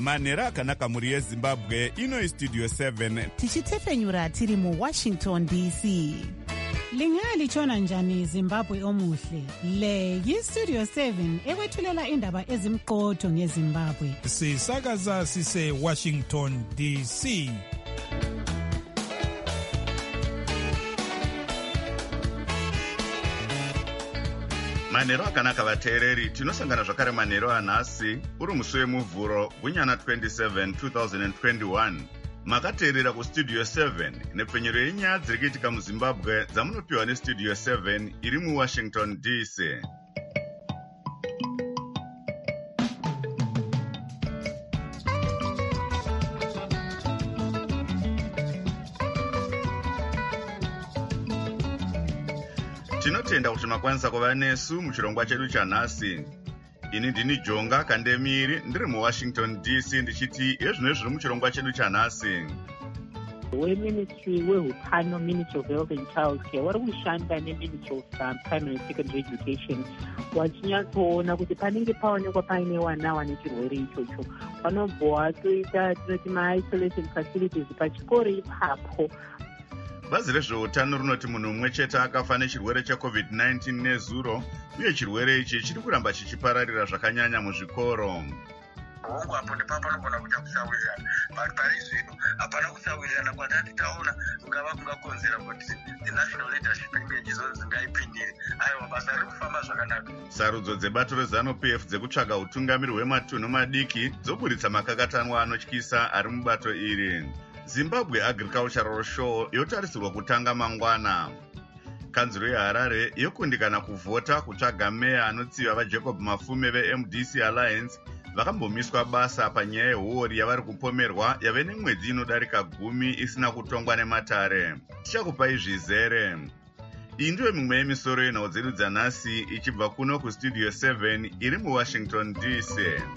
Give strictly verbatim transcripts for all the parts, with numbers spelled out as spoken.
manhero akanaka mhuri yezimbabwe. Ino Studio seven tichitefenyura tiri muWashington D C. Lingalitshona njani Zimbabwe omuhle? Le yiStudio seven ekwethulela indaba ezimqotho ngeZimbabwe. Sisakaza sise Washington D C. manhero akanaka vateereri, tinosangana zvakare manhero anhasi uri musi wemuvhuro gunyana twenty-seven two thousand twenty-one. Makateerera kuStudio seven nepfenyero yenyaya dziri kuitika muZimbabwe dzamunopiwa neStudio seven iri muWashington D C. Tinotenda kuti makwanisa kuva nesu muchirongwa chedu chanhasi. Ini ndini Jonga Kandemiri ndiri muWashington D C ndichiti ezvino zviri muchirongwa chedu chanhasi. weMinistry weHutano, Ministry of Health and Child Care, wari kushanda neMinistry of um, Primary and Secondary Education wachinyatsoona kuti panenge paonekwa paine vana vane chirwere ichocho vanobva vatoita tinoti ma-isolation facilities pachikoro ipapo. Bazi rezveutano rinoti munhu mumwe chete akafa nechirwere checovid nineteen nezuro, uye chirwere ichi chiri kuramba chichipararira zvakanyanya muzvikoro. Hongu apo nepapo anogona kuita kusawirirana, but pari zvino hapana kusawirirana kwatati taona kungava kungakonzera kuti the national leadership engage dzingaipindire. Aiwa, basa riri kufamba zvakanaka. Sarudzo dzebato reZANU-P F dzekutsvaga utungamiri hwematunhu madiki dzoburitsa makakatanwa anotyisa ari mubato iri. Zimbabwe Agricultural Show yotarisirwa kutanga mangwana. Kanzuro yeHarare yokundikana kuvhota kutsvaga meya anotsiva vaJacob Mafume veM D C Alliance vakambomiswa basa panyaya yehuori yavari kupomerwa yave nemwedzi inodarika gumi isina kutongwa nematare. Tichakupai zvizere. Iyi ndiyo mimwe yemisoro yenhau dzedu dzanhasi ichibva kuno kuStudio seven iri muWashington D C.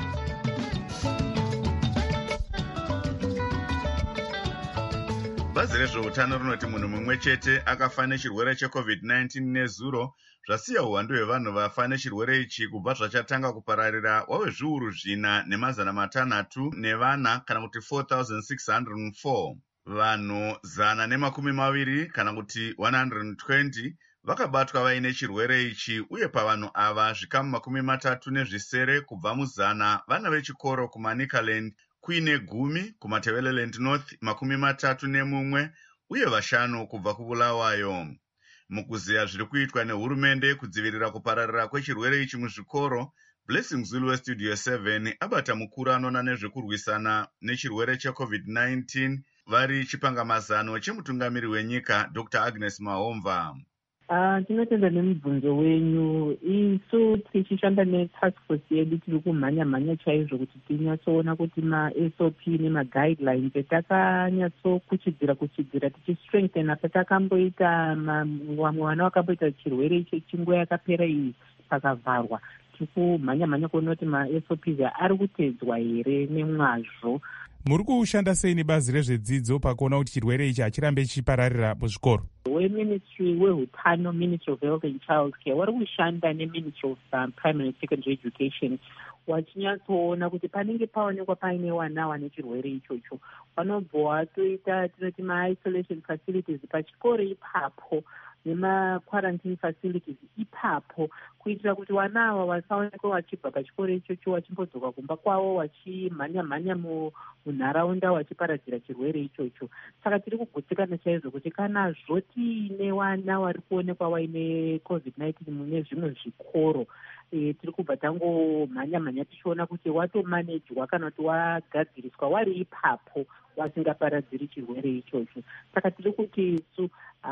Bazi rezveutano rinoti munhu mumwe chete akafa nechirwere checovid nineteen nezuro, zvasiya uwandu hwevanhu vafa nechirwere ichi kubva zvachatanga kupararira wave zviuru zvina nemazana matanhatu nevana kana kuti four thousand six hundred four. Vanhu zana nemakumi maviri kana kuti one hundred twenty vakabatwa vaine chirwere ichi, uye pavanhu ava zvikamu makumi matatu nezvisere kubva muzana vana vechikoro kuManicaland, kuine gumi kuMatebeleland North makumi matatu nemumwe, uye vashanu kubva kuBulawayo. Mukuziya zviri kuitwa nehurumende kudzivirira kupararira kwechirwere ichi muzvikoro, Blessing Zulu weStudio seven abata mukuru anona nezvekurwisana nechirwere checovid nineteen vari chipangamazano chemutungamiri wenyika Doctor Agnes Mahomva. Uh, tinotenda nemubvunzo wenyu. Isu tichishanda netask force yedu tiri kumhanya-mhanya chaizvo kuti tinyatsoona kuti ma-S O P nema-guidelines etakanyatsokuchidzira kuchidzira tichistrengthena patakamboita vamwe vana vakamboita chirwere icho chinguva yakapera iyi pakavharwa. Tiri kumhanya-mhanya kuona kuti ma-S O Ps ari kutedzwa here nemwazvo. Muri kushanda sei nebazi rezvedzidzo pakuona kuti chirwere ichi hachirambe chichipararira muzvikoro? weMinistry weHutano, Ministry of Health and Child Care, wari kushanda neMinistry of um, Primary and Secondary Education wachinyatsoona kuti panenge paonekwa paine vana vane chirwere ichocho vanobva vatoita tinoti ma-isolation facilities pachikoro ipapo nema-quarantine facilities ipapo, kuitira kuti vana ava vasaonekwa vachibva pachikoro ichocho vachimbodzoka kumba kwavo vachimhanya-mhanya munharaunda vachiparadzira chirwere ichocho. Saka tiri kugutsikana chaizvo kuti kana zvotiine vana vari kuonekwa vaine covid nineteen mune zvimwe zvikoro, e, tiri kubva tangomhanya-mhanya tichiona kuti watomanejwa kana kuti wagadziriswa wari ipapo vasingaparadziri chirwere ichocho. Saka tiri kuti isu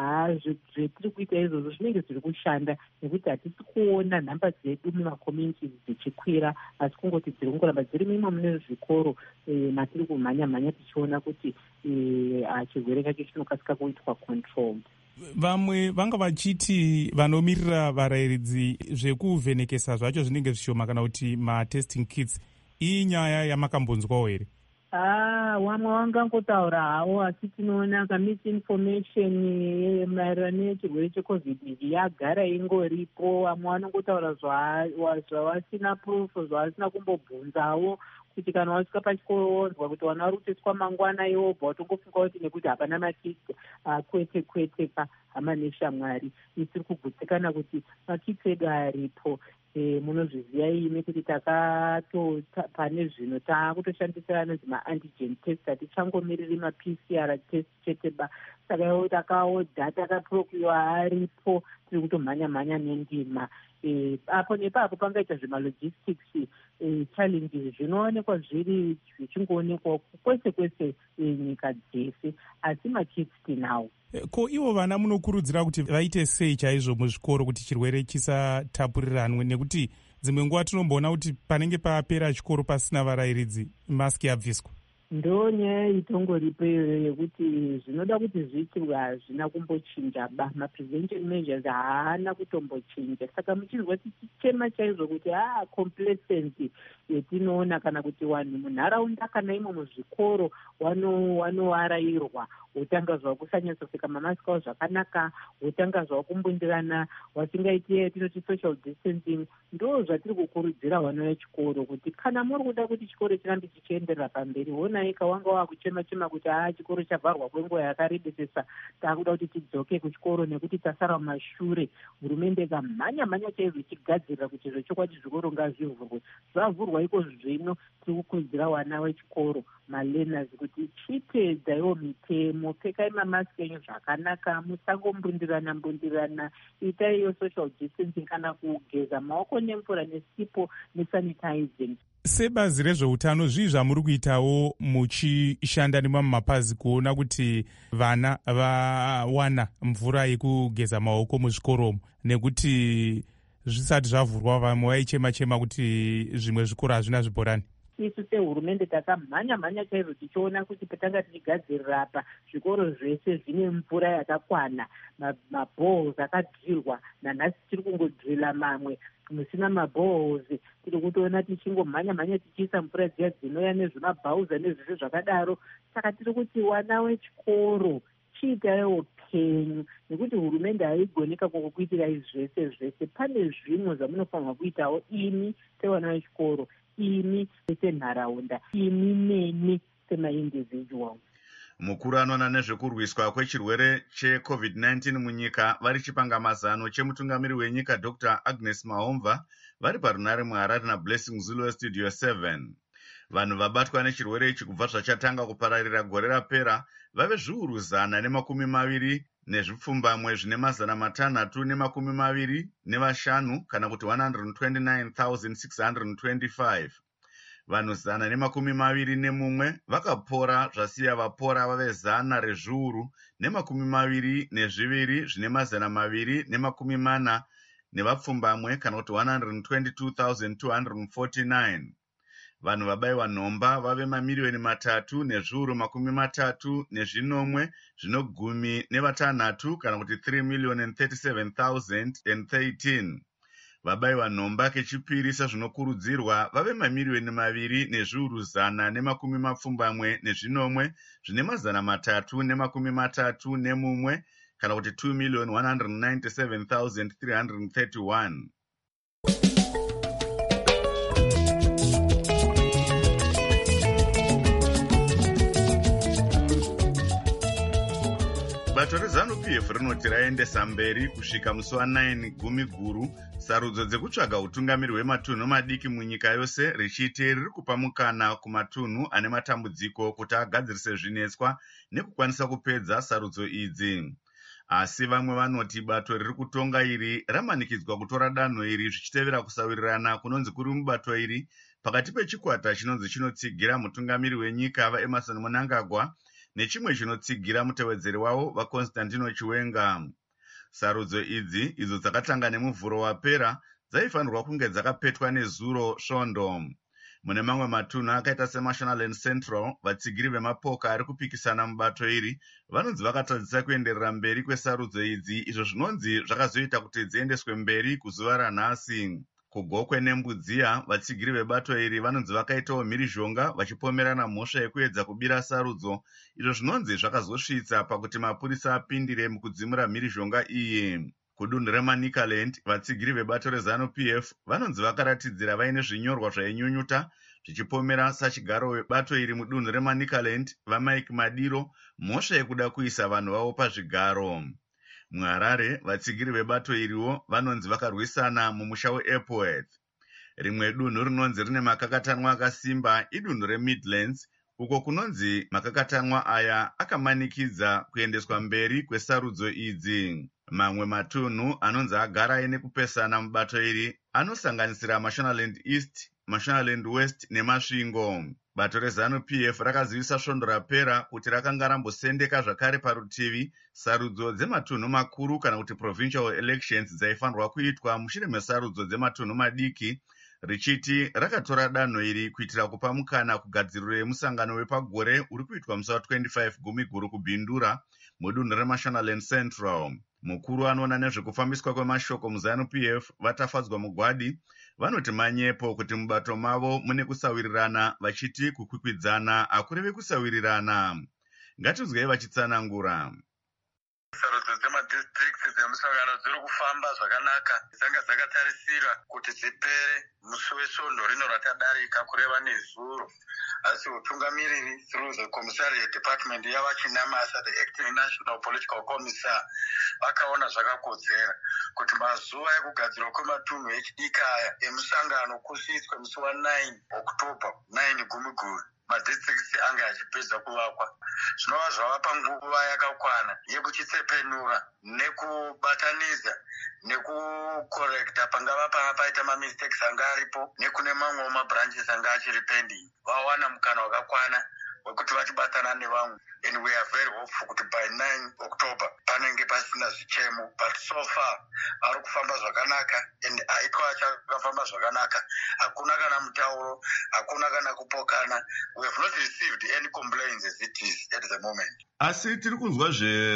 zvetiri kuita izvozvo zvinenge zviri kushanda, nekuti hatisi kuona nhamba dzedu mumakommunity dzichikwira, asi kungoti dziri kungoramba dziri mimwe mune zvikoro matiri kumhanya-mhanya tichiona kuti chirwere chacho chinokasika kuitwa controlled. Vamwe vanga vachiti vanomirira varayiridzi zvekuvhenekesa zvacho zvinenge zvishoma kana kuti ma-testing kits. Iyi nyaya yamakambonzwawo here? Ah, wamwe wangangotaura havo, asi tinoona ka-misinformation maererano nechirwere checovid yagara ingoripo. Vamwe vanongotaura zvavasina proof, zvavasina kumbobvunzawo kuti kana wasvika pachikoro wonzwa kuti vana vari kutoiswa mangwana iwobva watongofunga kuti nekuti hapana makitsi kwete kwete ka hama neshamwari isiri kugutsikana kuti makitsi edu aripo. E, munozviziva imi kuti takato pane zvino taakutoshandisa anonzi maantigen test hatichangomiriri ma-P C R test chete ba. Saka takaodha takaprokiwa aripo tiri kutomhanya-mhanya nendima. E, apo nepapo pangaita zvemalogistics e, challenges zvinoonekwa zviri zvichingoonekwa kwese kwese e, nyika dzese, asi makits tinawo. Ko ivo vana munokurudzira kuti vaite sei chaizvo muzvikoro kuti chirwere chisatapuriranwe, nekuti dzimwe nguva tinomboona kuti panenge papera chikoro pasina varayiridzi masiki yabviswa? Ndo nyaya itongoripo iyoyo yekuti zvinoda kuti zviitirwa hazvina kumbochinja ba, ma-prevention measures haana kutombochinja. Saka muchizwa tichichema chaizvo kuti haa complacency yetinoona kana kuti vanhu munharaunda kana imo muzvikoro wanovarayirwa, wotanga zvava kusanyatsopfeka mamasiki avo zvakanaka, wotanga zvava kumbundirana, wasingaiti tinoti social distancing. Ndo zvatiri kukurudzira vana vechikoro kuti kana muri kuda kuti chikoro chirambe chichienderera pamberi, honaika wanga wakuchema-chema kuti haa chikoro chavharwa kwenguva yakarebesesa, taakuda kuti tidzoke kuchikoro nekuti tasara mumashure. Hurumende ikamhanya-mhanya chaizvo ichigadzirira kuti zvechokwadi zvikoro ngazvivhurwe. Zvavhurwa iko zvino, tiri kukurudzira vana vechikoro malearners kuti chitedzaiwo mitemo, pfekai mamasiki enyu zvakanaka, musangombundirana-mbundirana, itaiyo social distancing kana kugeza maoko nemvura nesipo nesanitizing. Sebazi rezveutano, zvii zvamuri kuitawo muchishanda nemamwe mapazi kuona kuti vana vawana mvura yekugeza maoko muzvikoromo, nekuti zvisati zvavhurwa vamwe vaichema-chema kuti zvimwe zvikoro hazvina zvibhorani? Isu sehurumende takamhanya-mhanya chaizvo tichiona kuti patanga tichigadzirira apa zvikoro zvese zvine mvura yakakwana, mabhohos akadhirwa. Nanhasi tiri kungodhirila mamwe musina mabhohos, tiri kutoona tichingomhanya-mhanya tichiisa mvura dziya dzinouya nezvimabhauza nezvizvo zvakadaro. Saka tiri kuti vana vechikoro chiitaiwo penyu, nekuti hurumende haigoneka kukuitirai zvese zvese. Pane zvimwe zvamunofanirwa kuitawo imi sevana vechikoro, imi senharaunda, imi nemi semaindividual. Mukuru anoona nezvekurwiswa kwechirwere checovid nineteen munyika vari chipangamazano chemutungamiri wenyika Doctor Agnes Mahomva vari parunare muHarare naBlessing Zulu Studio seven. Vanhu vabatwa nechirwere ichi kubva zvachatanga kupararira gore rapera vave zviuru zana nemakumi maviri nezvipfumbamwe zvine mazana matanhatu nemakumi maviri nevashanu, kana kuti one hundred twenty-nine thousand six hundred twenty-five. Vanhu zana nemakumi maviri nemumwe vakapora, zvasiya vapora vave zana rezviuru nemakumi maviri nezviviri zvine mazana maviri nemakumi mana nevapfumbamwe, kana kuti one hundred twenty-two thousand two hundred forty-nine. Vanhu vabayiwa nhomba vave mamiriyoni matatu nezviuru makumi matatu nezvinomwe zvinogumi nevatanhatu, kana kuti three million thirty-seven thousand thirteen. Vabayiwa nhomba kechipiri sezvinokurudzirwa vave mamiriyoni maviri nezviuru zana nemakumi mapfumbamwe nezvinomwe zvine mazana matatu nemakumi matatu nemumwe, kana kuti two million one hundred ninety-seven thousand three hundred thirty-one. Bato reZANU-P F rinoti raendesa mberi kusvika musi wa9 gumi guru sarudzo dzekutsvaga utungamiri hwematunhu madiki munyika yose, richiti riri kupa mukana kumatunhu ane matambudziko kuti agadzirise zvinetswa nekukwanisa kupedza sarudzo idzi. Asi vamwe vanoti bato riri kutonga iri ramanikidzwa kutora danho iri zvichitevera kusawirirana kunonzi kuri mubato iri pakati pechikwata chinonzi chinotsigira mutungamiri wenyika vaEmmerson Mnangagwa nechimwe chinotsigira mutevedzeri wavo vaConstantino Chiwenga. Sarudzo idzi, idzo dzakatanga nemuvhuro wapera, dzaifanirwa kunge dzakapetwa nezuro svondo. Mune mamwe matunhu akaita seMashonaland Central, vatsigiri vemapoka ari kupikisana mubato iri vanonzi vakatadzisa kuenderera mberi kwesarudzo idzi, izvo zvinonzi zvakazoita kuti dziendeswe mberi kuzuva ranhasi. Kugokwe neMbudziya, vatsigiri vebato iri vanonzi vakaitawo mhirizhonga vachipomerana mhosva yekuedza kubira sarudzo, izvo zvinonzi zvakazosvitsa pakuti mapurisa apindire mukudzimura mhirizhonga iyi. Kudunhu reManicaland, vatsigiri vebato reZANU-P F vanonzi vakaratidzira vaine zvinyorwa zvainyunyuta zvichipomera sachigaro webato iri mudunhu remanicaland vaMike Madiro mhosva yekuda kuisa vanhu vavo pazvigaro. MuHarare, vatsigiri vebato iriwo vanonzi vakarwisana mumusha weEppleworth. Rimwe dunhu rinonzi rine makakatanwa akasimba idunhu reMidlands, uko kunonzi makakatanwa aya akamanikidza kuendeswa mberi kwesarudzo idzi. Mamwe matunhu anonzi agara aine kupesana mubato iri anosanganisira Mashonaland East, Mashonaland West neMasvingo. Bato reZANU-P F rakazivisa svondo rapera kuti rakanga rambosendeka zvakare parutivi sarudzo dzematunhu makuru kana kuti provincial elections dzaifanirwa kuitwa mushure mesarudzo dzematunhu madiki, richiti rakatora danho iri kuitira kupa mukana kugadziriro yemusangano wepagore uri kuitwa musi wa25 Gumiguru kuBhindura mudunhu reMashonaland Central. Mukuru anoona nezvekufambiswa kwemashoko muZANU-P F vatafadzwa mugwadi vanoti manyepo kuti mubato mavo mune kusawirirana, vachiti kukwikwidzana hakurevi kusawirirana. Ngatinzwei vachitsanangura. Sarudzo dzemadistricts dzemusangano dziri kufamba zvakanaka, dzanga dzakatarisira kuti dzipere musi wesvondo rino ratadarika kureva nezuro, asi utungamiriri through the commissariat department yavachinamasa the acting national political commissar vakaona zvakakodzera kuti mazuva ekugadzirwa kwematunhu echidiki aya emusangano kusvitswe musi wa9 October nine Gumiguru madistricts anga achipedza kuvakwa. Zvinova zvavapa nguva yakakwana yekuchitsepenura nekubataniza nekukorekta pangava panga paita mamistakes anga aripo nekune mamwewo mabranches anga achiri pending. Vawana mukana wakakwana wekuti vachibatana nevamwe, and we are very hopeful kuti by nine October panenge pasina zvichemo, but so far ari kufamba zvakanaka and aitwa achakafamba zvakanaka. Hakuna kana mutauro, hakuna kana kupokana. We have not received any complaints as it is at the moment. Asi tiri kunzwa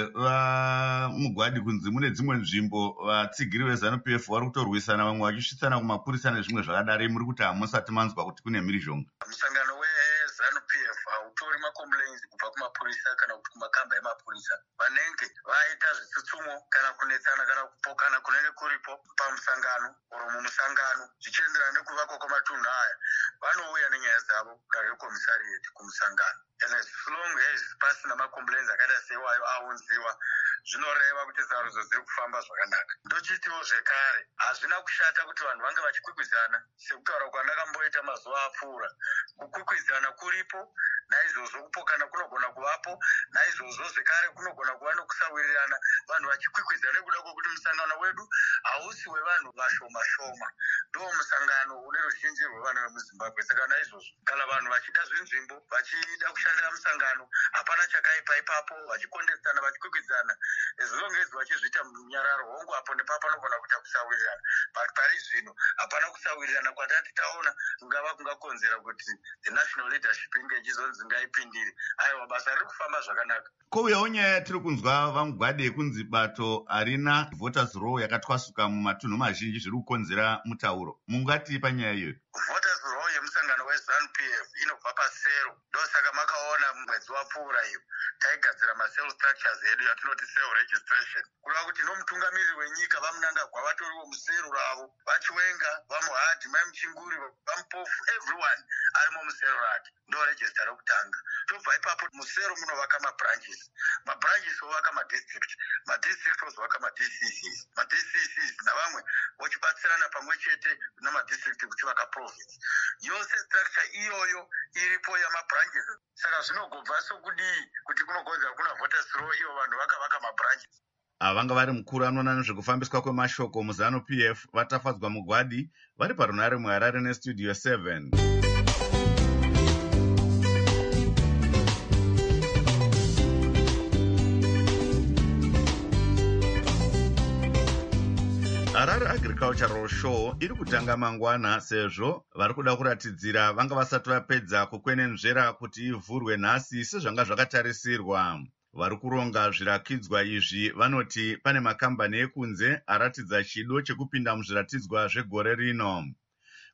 zvemugwadi kunzi mune dzimwe nzvimbo vatsigiri veZANU-P F vari kutorwisana, vamwe vachisvitsana kumapurisa nezvimwe zvakadaro. Muri kuti hamusati manzwa kuti kune mhirizhonga? Musangano weZANU-P F hautori macomplaints kubva kumapurisa kana kuti kumakamba emapurisa. Vanenge vaita zvitsitsumo kana kunetsana kana kupokana kunenge kuripo pamusangano oro mumusangano zvichienderana nekuvakwa kwamatunhu aya, vanouya nenyaya dzavo kudare komisariat kumusangano. And as long as pasina macomplaints akaita seiwayo aunziwa, zvinoreva kuti sarudzo dziri kufamba zvakanaka. Ndochitiwo zvekare, hazvina kushata kuti vanhu vange vachikwikwidzana sekutaura kwandakamboita mazuva apfuura. Kukwikwidzana kuripo, naizvozvo kupokana kunogona kuvapo, naizvozvo zvekare kunogona kuva nokusawirirana, vanhu vachikwikwidzana nekuda kwokuti musangano wedu hausi wevanhu vashoma shoma, ndo musangano une ruzhinji rwevanhu vemuZimbabwe. Saka naizvozvo kana vanhu vachida zvinzvimbo, vachida kushandira musangano, hapana chakaipa ipapo, vachikondesana vachikwikwidzana, as long as vachizviita munyararo hongu apo nepapo panogona kuita kusawirirana. But pari zvino hapana kusawirirana kwatati taona kungava kungakonzera kuti the national leadership inge ichizonzi ngaipindire. Aiwa, basa riri kufamba zvakanaka. Kouyawo nyaya tiri kunzwa vamugwadi yekunzi bato harina voters roll yakatwasuka mumatunhu mazhinji zviri kukonzera mutauro. Mungati panyaya iyoyo? Voters roll yemusangano weZANU-P F inobva pasero. Ndosaka makaona mwedzi wapfuura iyo taigadzira macell structures edu yatinoti cell registration, kureva kuti nomutungamiriri wenyika vamunangagwa vatoriwo musero ravo, vachiwenga, vamuhadhi, maimuchinguri, vamupofu, everyone arimo musero rake. Ndo register rokutanga. Tobva ipapo musero munovaka mabranches, mabranches ovaka madistrict, madistrict ozovaka maD C Cs, maD C Cs navamwe vochibatsirana pamwe chete namadistrict kuchivaka province. Yose structure iyoyo iripo yamabranches. Saka zvinogobva sokudii kuti kunogonzera kuna voters roll iyo vanhu vakavaka mabranches. Avanga vari mukuru anoona nezvekufambiswa kwemashoko muZANU-P F vatafadzwa mugwadi vari parunare muHarare nestudio seven. Harare Agricultural Show iri kutanga mangwana sezvo vari kuda kuratidzira vanga vasati vapedza kukwenenzvera kuti ivhurwe nhasi sezvanga zvakatarisirwa. Vari kuronga zvirakidzwa izvi vanoti pane makambani ekunze aratidza chido chekupinda muzviratidzwa zvegore rino.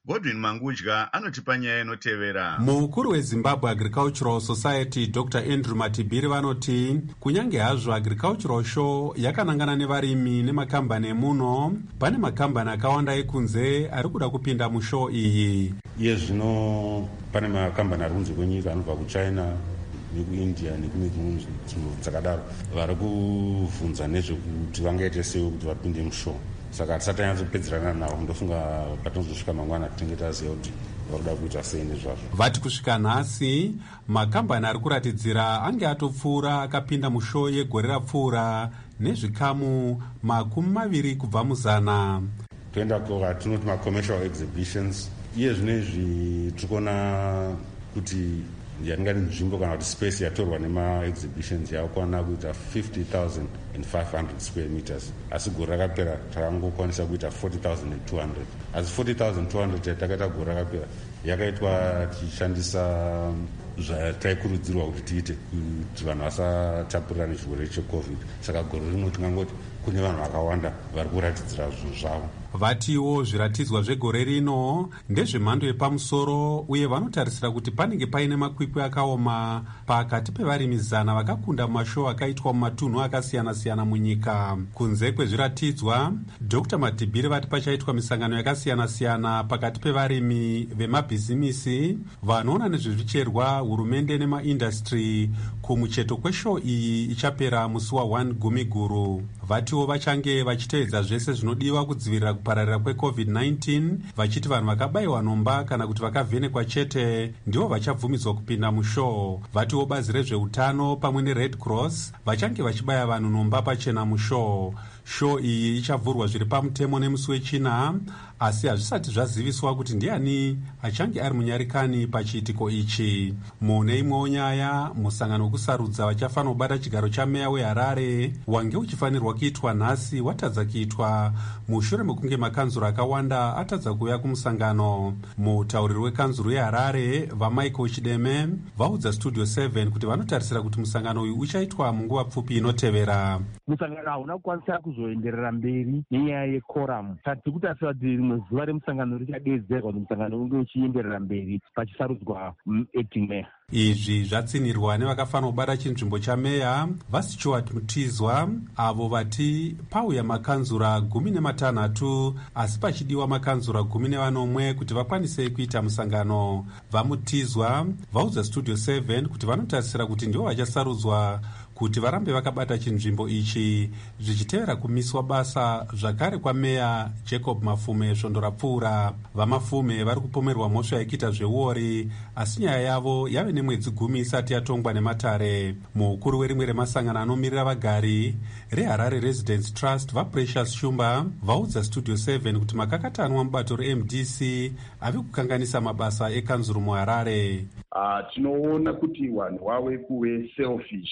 Godwin Mangudya anotipa nyaya inotevera. Mukuru weZimbabwe Agricultural Society Doctor Andrew Matibiri vanoti kunyange hazvo Agricultural Show yakanangana nevarimi nemakambani emuno, pane makambani akawanda ekunze ari kuda kupinda mushow iyi. Iye zvino pane makambani ari kunze kwenyika anobva kuChina nekuindia nekune dzimwe dzakadaro vari kuvhunza nezvekuti vangaite sei kuti vapinde mushow. Saka tisati tanyatsopedzerana navo, ndofunga patinozosvika mangwana tinenge taziva kuti varikuda kuita sei nezvazvo. Vati kusvika nhasi makambani ari kuratidzira ange atopfuura akapinda mushow yegore rapfuura nezvikamu makumi maviri kubva muzana. Toenda kwatinoti macommercial exhibitions. Iye zvinezvi tikuona kuti yatingati nzvimbo kana kuti space yatorwa nema-exhibitions yakwana kuita fifty thousand five hundred square meters, asi gore rakapera takangokwanisa kuita forty thousand two hundred. Asi forty thousand two hundred yatakaita gore rakapera yakaitwa tichishandisa zvataikurudzirwa kuti tiite kuti vanhu vasatapurira nechirwere checovid. Saka gore rino tingangoti kune vanhu vakawanda vari kuratidzira zvinhu zvavo. Vatiwo zviratidzwa zvegore rino ndezvemhando yepamusoro uye vanotarisira kuti panenge paine makwikwi akaoma pakati pevarimi zana vakakunda mumashow akaitwa mumatunhu akasiyana-siyana munyika. Kunze kwezviratidzwa, Doctor Matibiri vati pachaitwa misangano yakasiyana-siyana pakati pevarimi vemabhizimisi vanoona nezvezvicherwa, hurumende nemaindastry kumucheto kweshow iyi ichapera musi wa one Gumiguru. Vatiwo vachange vachiteedza zvese zvinodiwa kudzivirira kupararira kwecovid nineteen, vachiti vanhu vakabayiwa nhomba kana kuti vakavhenekwa chete ndivo vachabvumidzwa kupinda mushow. Vatiwo bazi rezveutano pamwe neRed Cross vachange vachibaya vanhu nhomba pachena mushow. Show iyi ichavhurwa zviri pamutemo nemusi wechina, asi hazvisati zvaziviswa kuti ndiani achange ari munyarikani pachiitiko ichi. Mune imwewo nyaya, musangano wekusarudza vachafanira kubata chigaro chameya weHarare wange uchifanirwa kuitwa nhasi watadza kuitwa mushure mekunge makanzuro akawanda atadza kuuya kumusangano. Mutauriri wekanzuro yeHarare vaMichael Chideme vaudza Studio seven kuti vanotarisira kuti musangano uyu uchaitwa munguva pfupi inotevera. Musangano hauna kukwanisa kuzoenderera mberi nenyaya yekoramu. Tati kutarisa kuti rimwe zuva remusangano richadedzerwa kuti musangano unge uchienderera mberi pachisarudzwa acting mayor. Izvi zvatsinirwa nevakafanira kubata chinzvimbo chameya vaStuart Mutizwa, avo vati pauya makanzura gumi nematanhatu asi pachidiwa makanzura gumi nevanomwe kuti vakwanise kuita musangano. VaMutizwa vaudza Studio seven kuti vanotarisira kuti ndivo vachasarudzwa kuti varambe vakabata chinzvimbo ichi zvichitevera kumiswa basa zvakare kwameya Jacob Mafume svondo rapfuura. VaMafume vari kupomerwa mhosva yekuita zveuori, asi nyaya yavo yave nemwedzi gumi isati yatongwa nematare. Mukuru werimwe remasangano anomirira vagari reHarare Residence Trust vaPrecious Shumba vaudza Studio seven kuti makakatanwa mubato reM D C ave kukanganisa mabasa ekanzuru muHarare. Uh, tinoona kuti vanhu wave kuve selfish,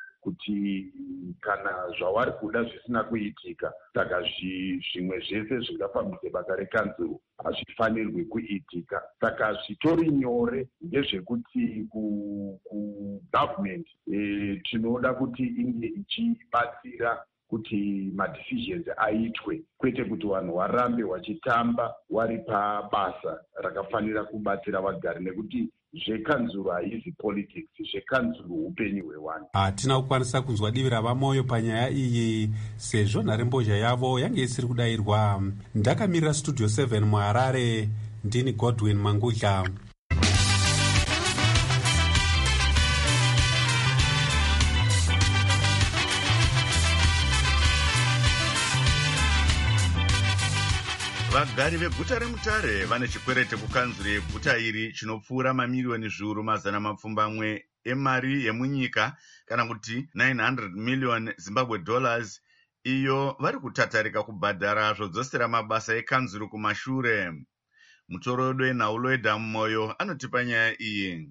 kuti kana zvavari kuda zvisina kuitika, saka zvimwe zvese zvingafambise basa rekanzuru hazvifanirwi kuitika. Saka zvitori nyore ndezvekuti kugovernment e, tinoda kuti inge ichibatsira kuti madecisions aitwe, kwete kuti vanhu varambe vachitamba vari pabasa rakafanira kubatsira vagari, nekuti zvekanzuru haisi politics, zvekanzuru upenyu hwevanhu. Hatina kukwanisa kunzwa divi ravamoyo panyaya iyi sezvo nharembozha yavo yange isiri kudayirwa. Ndakamirira Studio seven muHarare, ndini Godwin Mangudya. Vagari veguta reMutare vane chikwerete kukanzuro yeguta iri chinopfuura mamiliyoni zviuru mazana mapfumbamwe emari yemunyika, kana kuti nine hundred million Zimbabwe dollars, iyo vari kutatarika kubhadhara zvodzosera mabasa ekanzuro kumashure. Mutorodo enhaulo edhamu moyo anotipa nyaya iyi.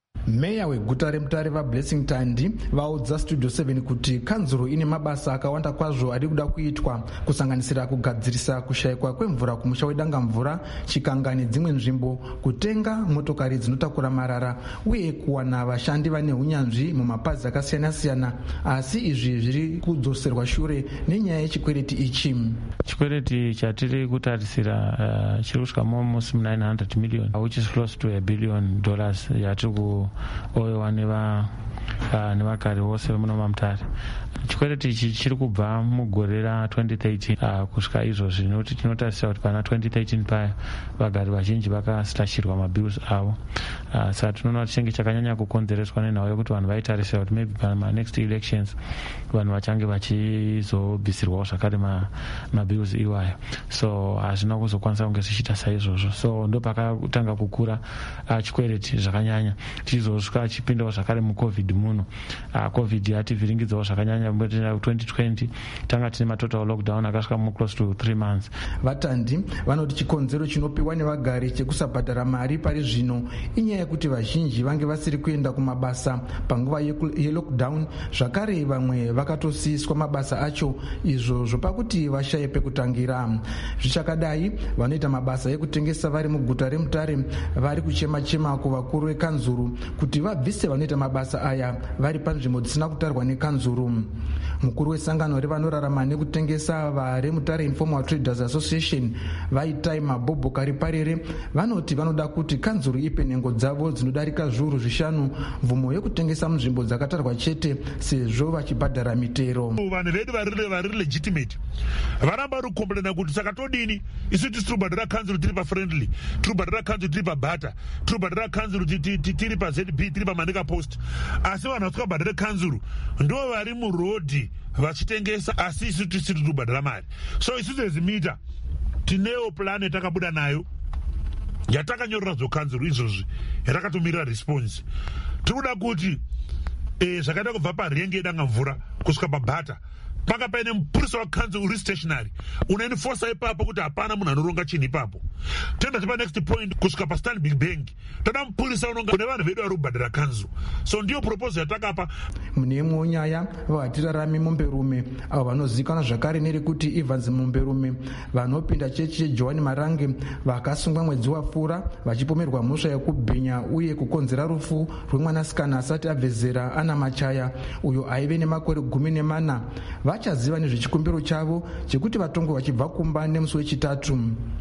meya weguta remutare vablessing tandi vaudza studio seven kuti kanzuro ine mabasa akawanda kwazvo ari kuda kuitwa kusanganisira kugadzirisa kushayikwa kwemvura kumusha wedangamvura, chikangani dzimwe nzvimbo, kutenga motokari dzinotakura marara uye kuwana vashandi vane unyanzvi mumapazi akasiyana-siyana. Asi izvi zviri kudzoserwa shure nenyaya yechikwereti ichi. Chikwereti chatiri kutarisira uh, chiri kusvika almost nine hundred million which is close to a billion dollars yatiri ku oyewa neva uh, nevagari vose vemuno mamutare. Chikwereti ichi chiri kubva mugore ra twenty thirteen uh, kusvika izvozvi, nokuti tinotarisira kuti pana twenty thirteen paya vagari vazhinji vakastashirwa mabills avo. Uh, saka tinoona kuti chinenge chakanyanya kukonzereswa nenhau yekuti vanhu vaitarisira kuti maybe pana next elections vanhu vachange vachizobvisirwawo zvakare mabills ma iwayo, so hazvina uh, kuzokwanisa kunge zvichiita saizvozvo. So ndo pakatanga kukura uh, chikwereti zvakanyanya, tichizosvika chipindawo zvakare mucovid muno. uh, covid yativhiringidzawo zvakanyanya twenty twenty tanga tine matotal lockdown akasvika mu close to three months. Vatandi vanoti chikonzero chinopiwa nevagari chekusabhadhara mari pari zvino inyaya yekuti vazhinji vange vasiri kuenda kumabasa panguva yelockdown, zvakare vamwe vakatosiyiswa mabasa acho, izvo zvopa kuti vashaye pekutangira. Zvichakadai vanoita mabasa ekutengesa vari muguta remutare vari kuchema-chema kuvakuru vekanzuru kuti vabvise vanoita mabasa aya vari panzvimbo dzisina kutarwa nekanzuru. Mukuru wesangano revanorarama nekutengesa varemutare Informal Traders Association vaitai Mabobho Kariparere vanoti vanoda kuti kanzuru ipe nhengo dzavo dzinodarika zviuru zvishanu mvumo yekutengesa munzvimbo dzakatarwa chete, sezvo vachibhadhara mitero. Vanhu vedu vari vari legitimate varamba rukomplena kuti saka todini isu tiri kubhadhara kanzuru tiri pa friendly, tiri kubhadhara kanzuru tiri pa bata, tiri kubhadhara kanzuru tiri pa Z B, tiri pa Manika Post, asi vanhu vasika kubhadhara kanzuru ndo vari murodhi vachitengesa, asi isu tisiri kubhadhara mari. So isusu ezimita tinewo plan yatakabuda nayo yatakanyorera zvokanzuru izvozvi yatakatomirira response. Tikuda kuti eh, zvakaita kubva parenge yedangamvura kusvika pabhata panga paine mupurisa wakanzuru uri stationary unainifosa ipapo kuti hapana munhu anoronga chinhu ipapo. Toenda tipa next point kusvika pastanbic bank toda mupurisa unonga kune vanhu vedu vari kubhadhara kanzuru. So ndiyo proposal yatakapa. Mune imwewo nyaya vatirarami Momberume avo vanozivikanwa zvakare nerekuti Evans Momberume vanopinda chechi cheJohani Marange vakasungwa mwedzi wapfuura vachipomerwa mhosva yekubhinya uye kukonzera rufu rwemwanasikana asati abve zera Ana Machaya uyo aive nemakore gumi nemana. Vachaziva nezvechikumbiro chavo chekuti vatongwe vachibva kumba nemusi wechitatu.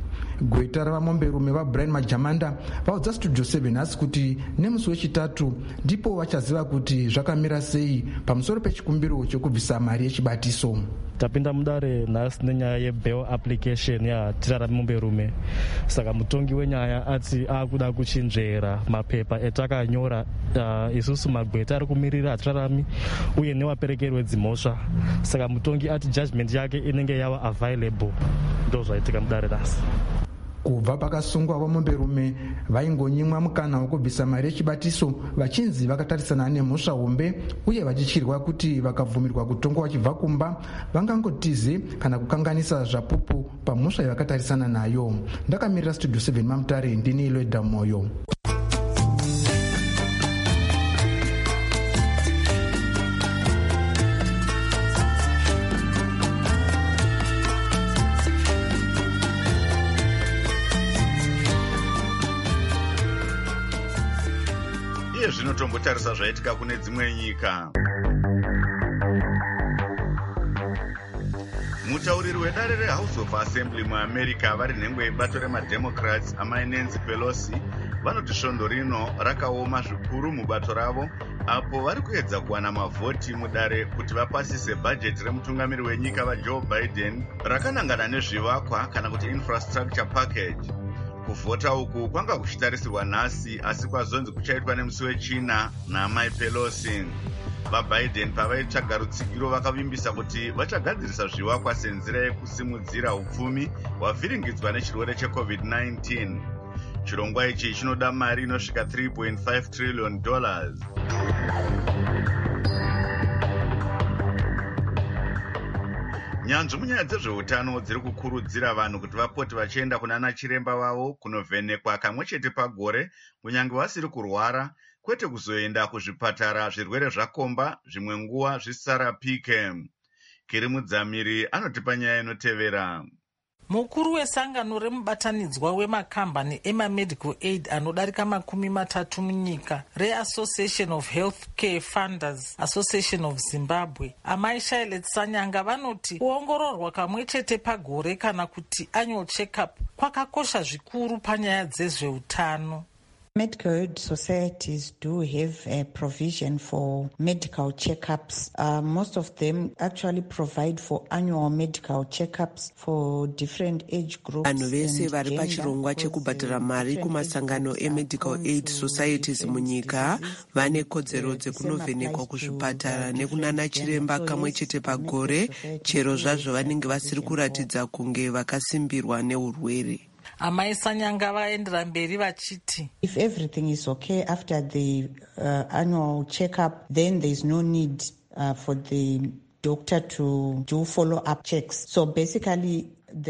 Gweta ravamomberume vaBrian Majamanda vaudza Studio seven asi kuti nemusi wechitatu ndipo vachaziva kuti zvakamira sei pamusoro pechikumbiro chekubvisa mari yechibatiso. Tapinda mudare nhasi nenyaya yebail application yatirarami Momberume. Saka mutongi wenyaya ati akuda kuchinjera mapepa etakanyora uh, isusu magweta ari kumirira atirarami uye newaperekerwe dzimhosva. Saka mutongi ati judgment yake inenge yava available. Ndo zvaitika mudare nhasi. Kubva pakasungwa vaMomberume vaingonyimwa mukana wekubvisa mari yechibatiso vachinzi vakatarisana nemhosva hombe uye vachityirwa kuti vakabvumirwa kutongwa vachibva kumba vangangotize kana kukanganisa zvapupu pamhosva yavakatarisana nayo. Ndakamirira Studio seven Mamutare, ndini Iloeda Moyo. Zvinotombotarisa zvaitika kune dzimwe nyika. Mutauriri wedare reHouse of Assembly muAmerica vari nhengo yebato remademocrats amai Nancy Pelosi vanoti svondo rino rakaoma zvikuru mubato ravo apo vari kuedza kuwana mavhoti mudare kuti vapasise bhajeti remutungamiri wenyika vaJoe Biden rakanangana nezvivakwa kana kuti infrastructure package. Kuvhota uku kwanga kuchitarisirwa nhasi asi kwazonzi kuchaitwa nemusi wechina naamai Pelosi. VaBiden pavaitsvaga rutsigiro vakavimbisa kuti vachagadzirisa zvivakwa senzira yekusimudzira upfumi hwavhiringidzwa nechirwere checovid nineteen. Chirongwa ichi chinoda mari inosvika three point five trillion dollars. Nyanzvi munyaya dzezveutano dziri kukurudzira vanhu kuti vapote vachienda kunana chiremba vavo kunovhenekwa kamwe chete pagore kunyange vasiri kurwara kwete kuzoenda kuzvipatara zvirwere zvakomba zvimwe nguva zvisarapike. Kiri Mudzamiri anotipa nyaya inotevera. Mukuru wesangano remubatanidzwa wemakambani emamedical aid anodarika makumi matatu munyika reAssociation of Healthcare Funders Association of Zimbabwe, Amai Charlotte Sanyanga, vanoti kuongororwa kamwe chete pagore kana kuti annual check-up kwakakosha zvikuru panyaya dzezveutano. Medical aid societies do have a provision for medical checkups. Uh, most of them actually provide for annual medical checkups for different age groups. Vanhu vese vari pachirongwa chekubhadhara mari kumasangano emedical aid societies munyika vane kodzero dzekunovhenekwa kuzvipatara nekunana chiremba kamwe chete pagore, chero zvazvo vanenge vasiri kuratidza kunge vakasimbirwa neurwere. Amai Sanyanga vaendera mberi vachiti, if everything is okay after the uh, annual checkup, then there is no need uh, for the doctor to do follow-up checks. So basically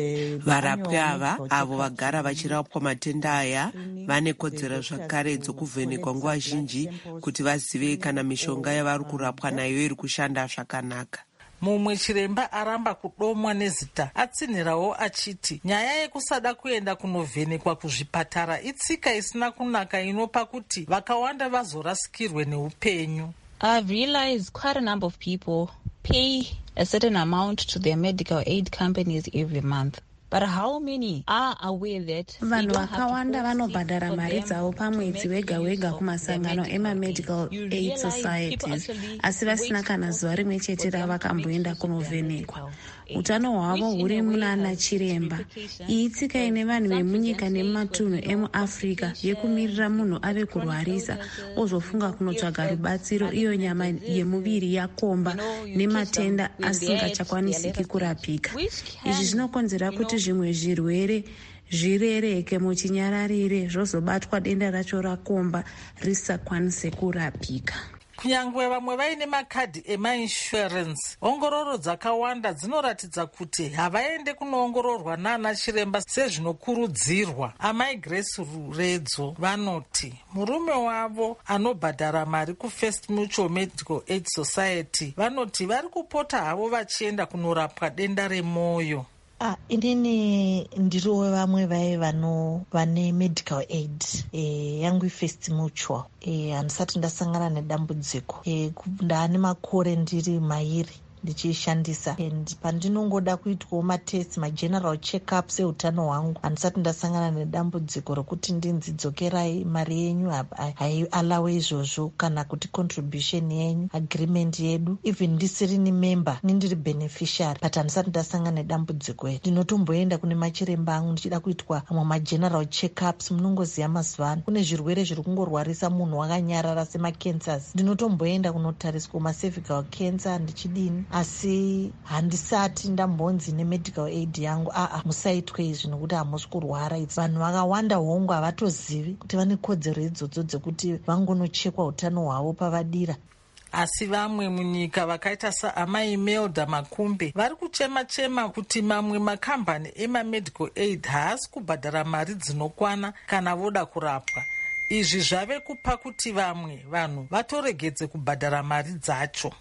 varapwi ava avo vagara vachirapwa matenda aya vane kodzero zvakare dzokuvhenekwa nguva zhinji kuti vazive kana mishonga yavari kurapwa nayo iri kushanda zvakanaka. Mumwe chiremba aramba kudomwa nezita atsinhirawo achiti nyaya yekusada kuenda kunovhenekwa kuzvipatara itsika isina kunaka inopa kuti vakawanda vazorasikirwe neupenyu. I've realized quite a number of people pay a certain amount to their medical aid companies every month. But how many are aware that vanhu vakawanda vanobhadhara mari dzavo pamwedzi wega wega kumasangano emamedical aid societies, asi vasina kana zuva rimwe chete ravakamboenda kunovhenekwa. Utano hwavo huri munana chiremba. Iyi tsika ine vanhu vemunyika nemumatunhu emuafrica yekumirira munhu ave kurwarisa ozofunga kunotsvaga rubatsiro iyo nyama yemuviri yakomba nematenda asingachakwanisiki kurapika. Izvi zvinokonzera kuti zvimwe zvirwere zvirereke muchinyararire zvozobatwa denda racho rakomba risakwanise kurapika. Kunyangwe vamwe vaine makadhi emainsurance, ongororo dzakawanda dzinoratidza kuti havaende kunoongororwa nana chiremba sezvinokurudzirwa. Amai Grace Ruredzo vanoti murume wavo anobhadhara mari kuFirst Mutual Medical Aid Society vanoti vari kupota havo vachienda kunorapwa denda remwoyo. Ah, inini ndiriwo vamwe vai vano vane medical aid e, yangu First Mutual e, handisati ndasangana nedambudziko e, ndaane makore ndiri mairi ndichiishandisa and pandinongoda kuitwawo matest mageneral checkups eutano hwangu handisati ndasangana nedambudziko rokuti ndinzi dzokerai mari yenyu haialawe izvozvo kana kuti contribution yenyu agreement yedu even ndisiri ni member nindiri beneficiary, but handisati ndasangana nedambudziko iri. Ndinotomboenda kune machiremba angu ndichida kuitwa amwe mageneral checkups. Munongoziva mazuva ano kune zvirwere zviri kungorwarisa munhu wakanyarara semacancers. Ndinotomboenda kunotariswa macervical cancer ndichidini, asi handisati ndambonzi nemedical aid yangu aa musaitwe izvi nokuti hamusi kurwara. Vanhu vakawanda hongu havatozivi kuti vane kodzero idzodzo dzekuti vangonochekwa utano hwavo pavadira. Asi vamwe munyika vakaita saamai Imelda Makumbe vari kuchema-chema kuti mamwe makambani emamedical aid haasi kubhadhara mari dzinokwana kana voda kurapwa. Izvi zvave kupa kuti vamwe vanhu vatoregedze kubhadhara mari dzacho.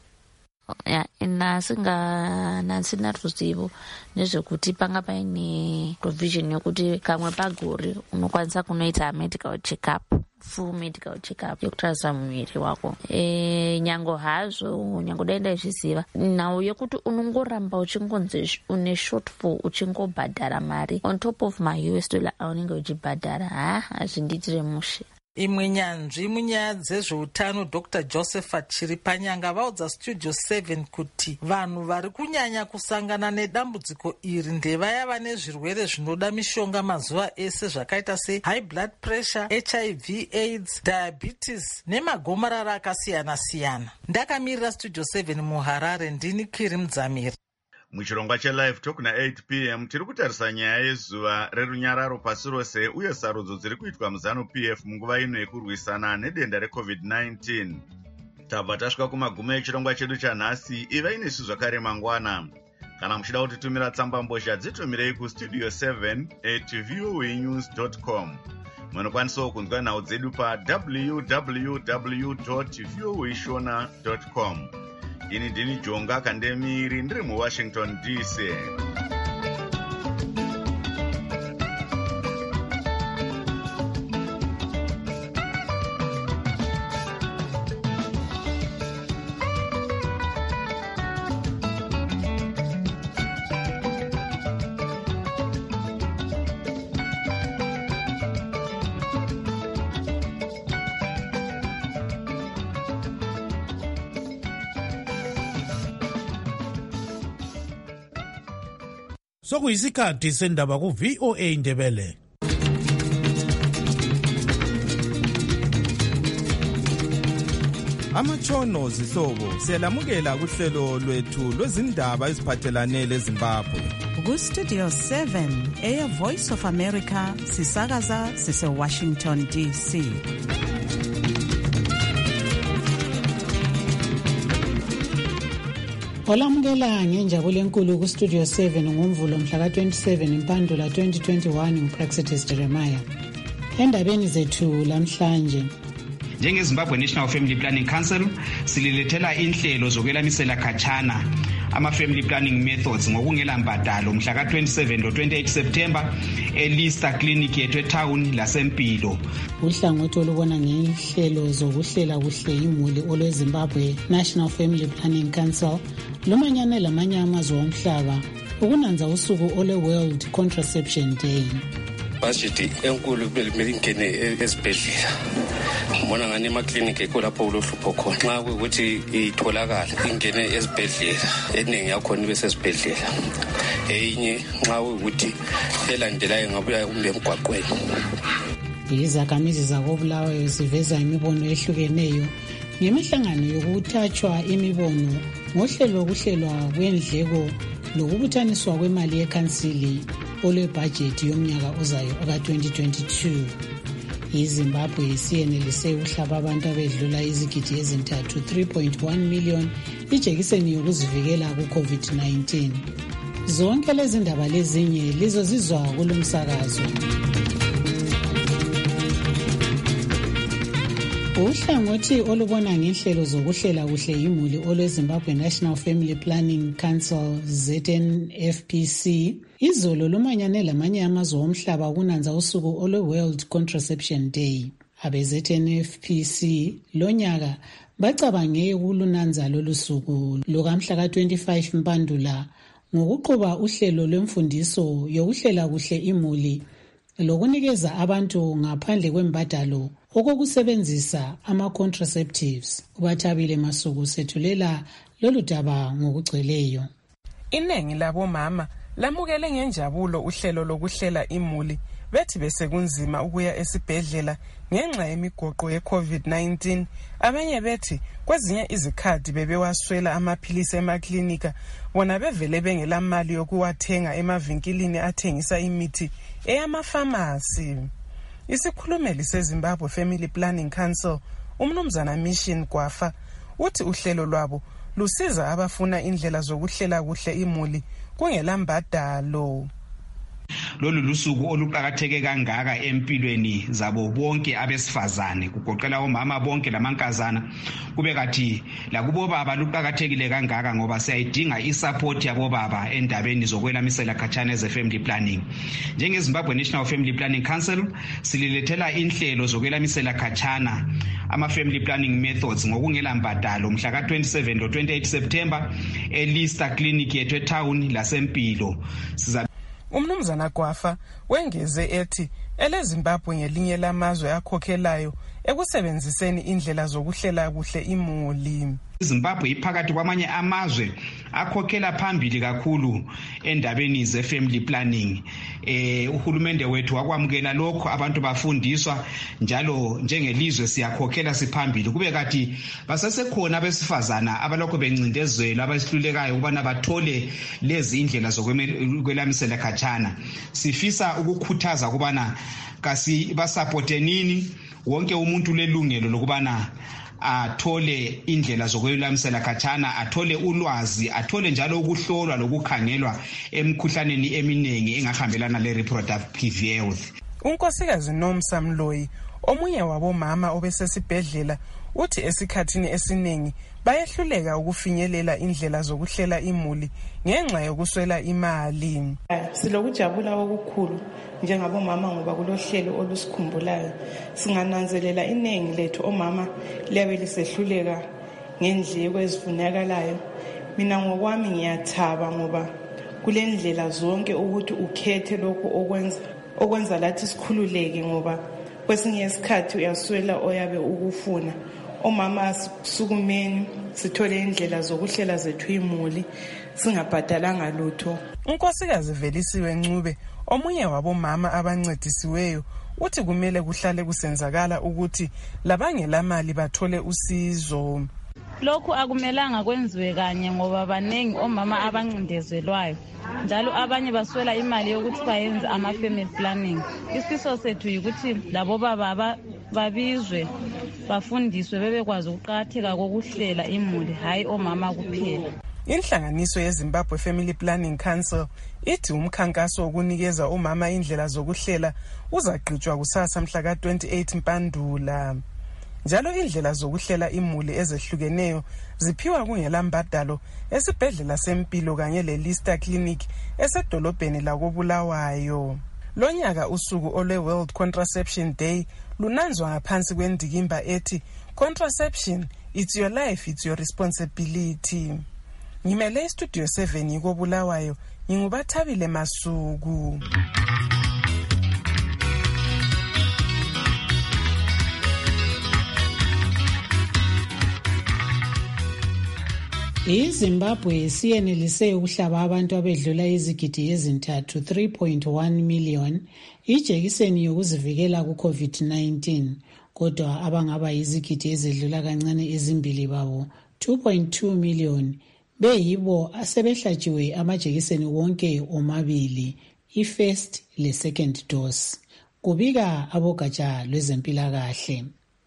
Ya, ina singa nansina ruzivo nezvekuti panga paine provision yokuti kamwe pagore unokwanisa kunoita medical check-up, full medical check-up yekutarisa muviri wako. E, nyango hazvo nyango daenda izviziva nhau yekuti unongoramba uchingonzi une shortfall uchingobhadhara mari on top of my U S dollar aunenge uchibhadhara, ha hazvindiitire mushe. Imwe nyanzvi munyaya dzezveutano Doctor Josephat Chiripanyanga vaudza Studio seven kuti vanhu vari kunyanya kusangana nedambudziko iri ndevaya vane zvirwere zvinoda mishonga mazuva ese zvakaita se high blood pressure, H I V AIDS, diabetes nemagomarara akasiyana-siyana. Ndakamirira Studio seven muHarare, ndini Kiri Mudzamiri. Muchirongwa chelive talk na eight p m tiri kutarisa nyaya yezuva rerunyararo pasi rose uye sarudzo dziri kuitwa muZanu P F munguva ino yekurwisana nedenda recovid nineteen. Tabva tasvika kumagumo echirongwa chedu chanhasi. Ivai nesu zvakare mangwana. Kana muchida kutitumira tsamba mbozha dzitumirei kustudio seven at voanews dot com. munokwanisawo kunzwa nhau dzedu pa w w w dot voa shona dot com. Ini ndini Jonga Kandemiri ndiri muWashington D C. Sokuyisikhathi sendaba ku V O A Ndebele. Amatshono zihlobo siyalamukela kuhlelo lwethu lwezindaba eziphathelane leZimbabwe. Ku Studio seven Air Voice of America sisakaza sise Washington D C. Olamukela ngenjabulo enkulu ku Studio seven ngomvulo mhla ka twenty-seven impandula twenty twenty-one nguPraxitis Jeremiah. Endabeni zethu lamhlanje, njengeZimbabwe National Family Planning Council sililethela inhlelo zokwelamisela khatshana ama-family planning methods ngokungela mbadalo mhla ka twenty-seven lo twenty-eight September eLista Clinic yethu eTown laseMpilo. Uhlangothi olubona ngehlelo zokuhlela kuhle imuli olweZimbabwe National Family Planning Council lumanyane lamanye amazwe omhlaba ukunanza usuku ole World Contraception Day. Budget enkulu kumele ingene ezibhedlela. Ngibona ngani emaklinikhi ekho lapho ulohlupho khona. Nxa kuyikuthi itholakala ingene ezibhedlela eningi yakhona ibe sesibhedlela. Eyinye nxa kuyikuthi elandelayo ngabuya kumbe emgwaqweni. Izakhamizi zakobulawayo ziveza imibono ehlukeneyo ngemihlangano yokuthathwa imibono ngohlelo lokuhlelwa kwendleko lokubuthaniswa kwemali yekhansili olwebhajethi yomnyaka ozayo ka twenty twenty-two. iZimbabwe siyenelise uhlaba abantu abedlula izigidi ezintathu three point one million ijekiseni yokuzivikela ku-COVID nineteen. Zonke lezi ndaba lezinye lizozizwa kulomsakazo. Uhlangothi olubona ngenhlelo zokuhlela kuhle imuli olweZimbabwe National Family Planning Council Z N F P C izolo lumanyane lamanye amazwe omhlaba ukunanza usuku olwe World Contraception Day. Abe Z N F P C lonyaka bacabange ukulunanza lolu suku lukamhla ka twenty-five Mpandula ngokuqhuba uhlelo lwemfundiso yokuhlela kuhle imuli lokunikeza abantu ngaphandle kwembadalo okokusebenzisa ama-contraceptives. Ubathabile Masuku sethulela lolu daba ngokugcweleyo. Inengi labomama lamukele ngenjabulo uhlelo lokuhlela imuli bethi besekunzima ukuya esibhedlela ngenxa yemigoqo ye-COVID nineteen. Abanye bethi kwezinye izikhathi bebewaswela amaphilisi emaklinika bona bevele bengelamali yokuwathenga emavinkilini athengisa imithi eyamafamasi. Isikhulumeli seZimbabwe Family Planning Council uMnumzana Mission Gwafa uthi uhlelo lwabo lusiza abafuna indlela zokuhlela kuhle imuli kungelambadalo. Lolu lusuku oluqakatheke kangaka empilweni zabo bonke abesifazane kugoqela omama bonke lamankazana kube kathi lakubo baba luqakathekile kangaka ngoba siyayidinga isupport yabo baba endabeni zokwelamisela khatshana eze family planning. NjengeZimbabwe National Family Planning Council sililethela inhlelo zokwelamisela khatshana ama-family planning methods ngokungela mbadalo mhla ka twenty-seven lo twenty-eight September eLista Clinic yethu eTown laseMpilo. Siza Umnumzana Gwafa wengeze ethi eleZimbabwe ngelinye lamazwe akhokhelayo ekusebenziseni indlela zokuhlela kuhle imuli. iZimbabwe iphakathi kwamanye amazwe akhokhela phambili kakhulu endabeni ze-family planning. Eh uhulumende wethu wakwamukela lokho abantu bafundiswa njalo njengelizwe siyakhokhela siphambili. Kube kathi basesekhona abesifazana abalokho bencindezelwa abasihlulekayo ukubana bathole lezi indlela zokwelamisela khatshana. Sifisa ukukhuthaza ukubana kasi basupportenini wonke umuntu lelungelo lokubana athole indlela zokwelamisela khatshana, athole ulwazi, athole njalo ukuhlolwa lokukhangelwa emkhuhlaneni eminingi engahambelana le reproductive health. unkosikazi Nomsa Mloyi omunye wabomama obesesibhedlela uthi esikhathini esiningi bayehluleka ukufinyelela indlela zokuhlela imuli ngenxa yokuswela imali. Silokujabula okukhulu njengabomama ngoba kulohlelo olusikhumbulayo. Singananzelela iningi lethu omama liyabe lisehluleka ngendleko ezifunekalayo. Mina ngokwami ngiyathaba ngoba kulendlela zonke ukuthi ukhethe lokho okwenza okwenza lathi sikhululeke ngoba kwesinye isikhathi uyaswela oyabe ukufuna. Omama asisukumeni sithole indlela zokuhlela zethu imuli singabhadalanga lutho. Unkosikazi Velisiwe Ncube omunye wabomama abancedisiweyo uthi kumele kuhlale kusenzakala ukuthi labangela mali bathole usizo. Lokhu akumelanga kwenziwe kanye ngoba banengi omama abancindezelwayo njalo abanye baswela imali yokuthi bayenze ama family planning. Isifiso sethu ukuthi labo baba babizwe bafundiswe bebekwazi ukuqakatheka kokuhlela imuli hayi omama kuphela. Inhlanganiso yeZimbabwe Family Planning Council ithi umkhankaso wokunikeza omama indlela zokuhlela uzaqhutshwa kusasa mhla ka twenty-eight Mpandula. Njalo indlela zokuhlela imuli ezehlukeneyo ziphiwa kungela mbadalo esibhedlela sempilo kanye leLista Clinic esedolobheni lakoBulawayo. Lonyaka usuku olwe World Contraception Day lunanzwa ngaphansi kwendikimba ethi Contraception, it's your life, it's your responsibility. Ngimele Studio seven yikoBulawayo, ngingubathabile Masuku. iZimbabwe siyenelise ukuhlaba abantu abedlula izigidi ezintathu three point one million ijekiseni yokuzivikela ku-COVID nineteen, kodwa abangaba izigidi ezedlula kancane ezimbili babo two point two million beyibo asebehlatshiwe amajekiseni wonke omabili, i-first le-second dose, kubika abogatsha lwezempilakahle.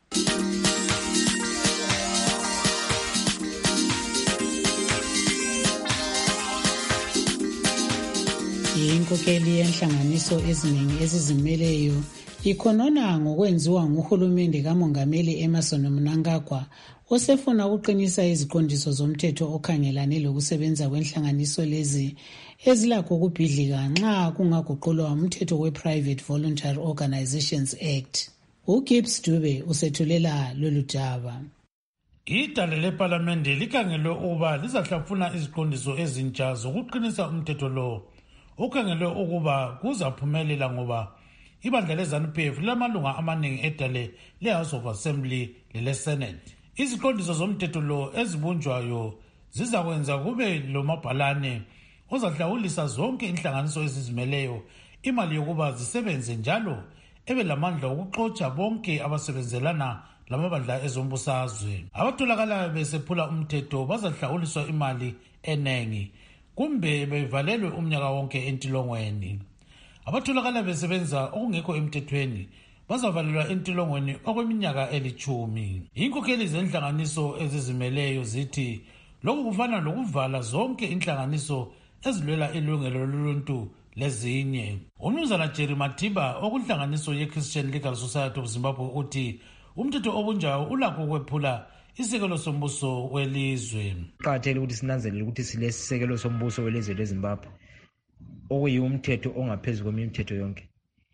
Inkokeli yenhlanganiso eziningi ezizimeleyo ikhonona ngokwenziwa nguhulumende kamongameli Emmerson Mnangagwa osefuna ukuqinisa iziqondiso zomthetho okhangelane lokusebenza kwenhlanganiso lezi ezilakho ukubhidlika nxa kungaguqulwa umthetho we-Private Voluntary Organizations Act. uGibbs Dube usethulela lolu daba. Idale leParlamente likhangelwe ukuba lizahlafuna iziqondiso ezintsha zokuqinisa umthetho lo. Ukhangelwe ukuba kuzaphumelela ngoba ibandla leZANU P F lamalunga amaningi edale leHouse of Assembly leleSenate. Iziqondiso zomthetho lo ezibunjwayo zizakwenza kube lomabhalane ozahlawulisa zonke inhlanganiso ezizimeleyo imali yokuba zisebenze njalo ebe lamandla okuxotsha bonke abasebenzelana lamabandla ezombusazwe. Abatholakala besephula umthetho bazahlawuliswa imali enengi kumbe bevalelwe umnyaka wonke entilongweni. Abatholakala besebenza okungekho emthethweni bazavalelwa entilongweni okweminyaka elithumi. Inkokheli zenhlanganiso ezizimeleyo zithi lokhu kufana lokuvala zonke inhlanganiso ezilwela ilungelo loluntu lezinye. Umnumzana Jerry Matiba okunhlanganiso ye-Christian Legal Society of Zimbabwe uthi umthetho obunjayo ulakho ukwephula isekelo sombuso welizwe. Qakathekile ukuthi sinanzelele ukuthi silesisekelo sombuso welizwe leZimbabwe okuyumthetho ongaphezulu kwemithetho yonke.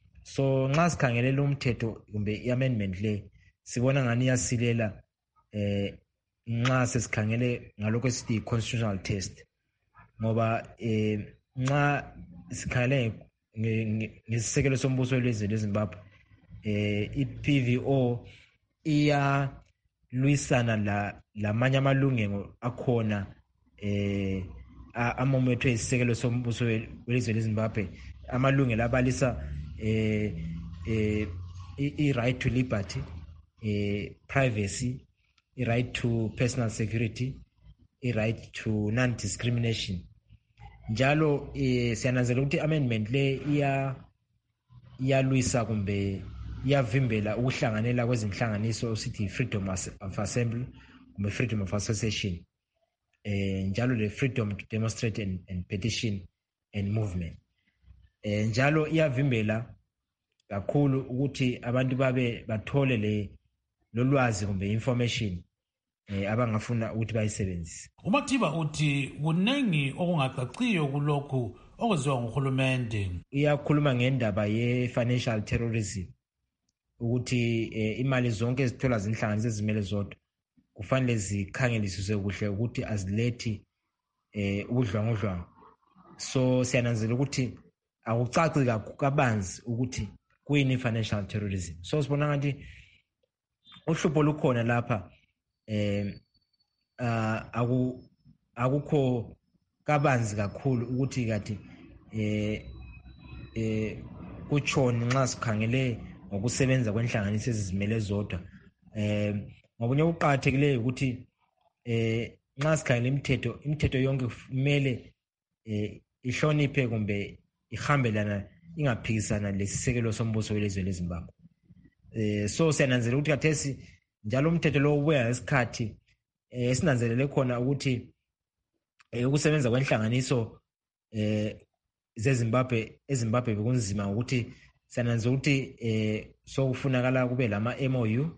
So nxa sikhangelela umthetho kumbe i-amendment le sibona ngani iyasilela eh nxa sesikhangele ngalokho esithi constitutional test, ngoba eh nxa sikhangele ngesisekelo sombuso welizwe leZimbabwe eh i-P V O iya luisana la lamanye amalungelo akhona eh amomethwe isisekelo sombuso welizwe leZimbabwe, amalungelo abalisa eh eh i right to liberty, eh privacy, i right to personal security, i right to non discrimination. Njalo eh siyananzela ukuthi amendment le iya iyalwisa kumbe iyavimbela ukuhlanganela kwezinhlanganiso osithi freedom of assembly kumbe freedom of association, eh njalo le freedom to demonstrate and, and petition and movement. Eh njalo iyavimbela kakhulu ukuthi abantu babe bathole le lolwazi kumbe information eh abangafuna ukuthi bayisebenzise. uMathiba uthi kunengi okungacaciyo kulokhu okwenziwa nguhulumende. Iyakhuluma ngendaba ye financial terrorism ukuthi eh, imali zonke ezithola zinhlanganiso ezimele zodwa kufanele zikhangeliswe kuhle ukuthi azilethi eh ubudlwangudlwangu. So siyananzela ukuthi akucaci kabanzi ukuthi kuyini financial terrorism. So sibona ngathi uhlupho lukhona lapha eh aku akukho kabanzi kakhulu ukuthi kathi eh eh kuchoni nxa sikhangele ngokusebenza kwenhlanganiso ezizimele zodwa. Eh ngobunye uqhakathekileyo ukuthi eh nxa sikhangele imithetho imithetho yonke kumele eh ihloniphe kumbe ihambelana ingaphikisana lesisekelo sombuso welizwe leZimbabwe. Eh so siyananzela ukuthi kathesi njalo umthetho lo ubuya ngesikhathi eh sinanzelele khona ukuthi eh ukusebenza kwenhlanganiso eh zeZimbabwe eZimbabwe bekunzima ukuthi siyananzela ukuthi eh sokufunakala kube lama M O U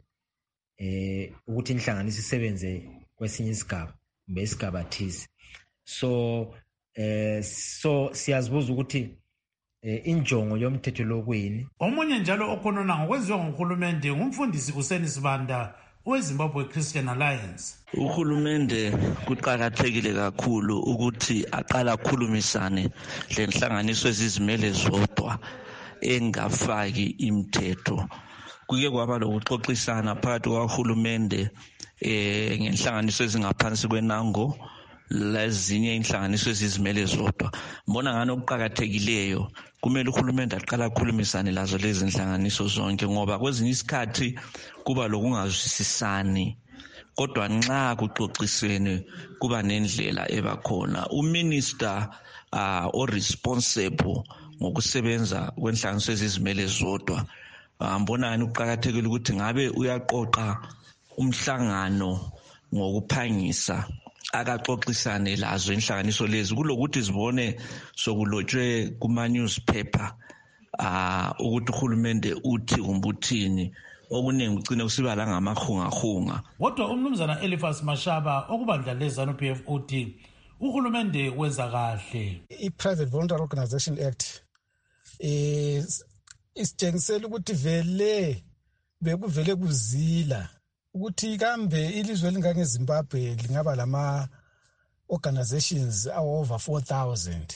eh ukuthi inhlanganiso isebenze kwesinye isigaba kumbe isigaba thize. So eh so siyazibuza ukuthi eh injongo yomthetho lo kuyini. Omunye njalo okhonona ngokwenziwa nguhulumende ngumfundisi uSeni Sibanda weZimbabwe Christian Alliance. Uhulumende kuqakathekile kakhulu ukuthi aqala khulumisane lenhlanganiso ezizimele zodwa engafaki imithetho. Kuke kwaba lokuxoxisana phakathi kwahulumende eh ngenhlanganiso ezingaphansi kwenango lezinye inhlanganiso ezizimele zodwa. Mbona ngani okuqakathekileyo kumele uhulumende aqala akhulumisane lazo lezi inhlanganiso zonke ngoba kwezinye isikhathi kuba lokungazwisisani kodwa nxa kuxoxisene kuba nendlela ebakhona. Uminister uh, o responsible ngokusebenza kwenhlanganiso ezizimele zodwa mbona ngani ukuqakathekile ukuthi ngabe uyaqoqa umhlangano ngokuphangisa akaxoxisane lazo inhlanganiso lezi kulokuthi zibone sokulotshwe kuma newspaper ah uh, ukuthi uhulumende uthi umbuthini okuningi ugcine kusiba la ngamahungahunga. Kodwa umnumzana Eliphas Mashaba okubandla leZANU P F uthi uhulumende wenza kahle. I-Private Voluntary Organization Act is isitshengisela ukuthi vele bekuvele kuzila ukuthi kambe ilizwe lingange Zimbabwe lingaba lama organizations over four thousand.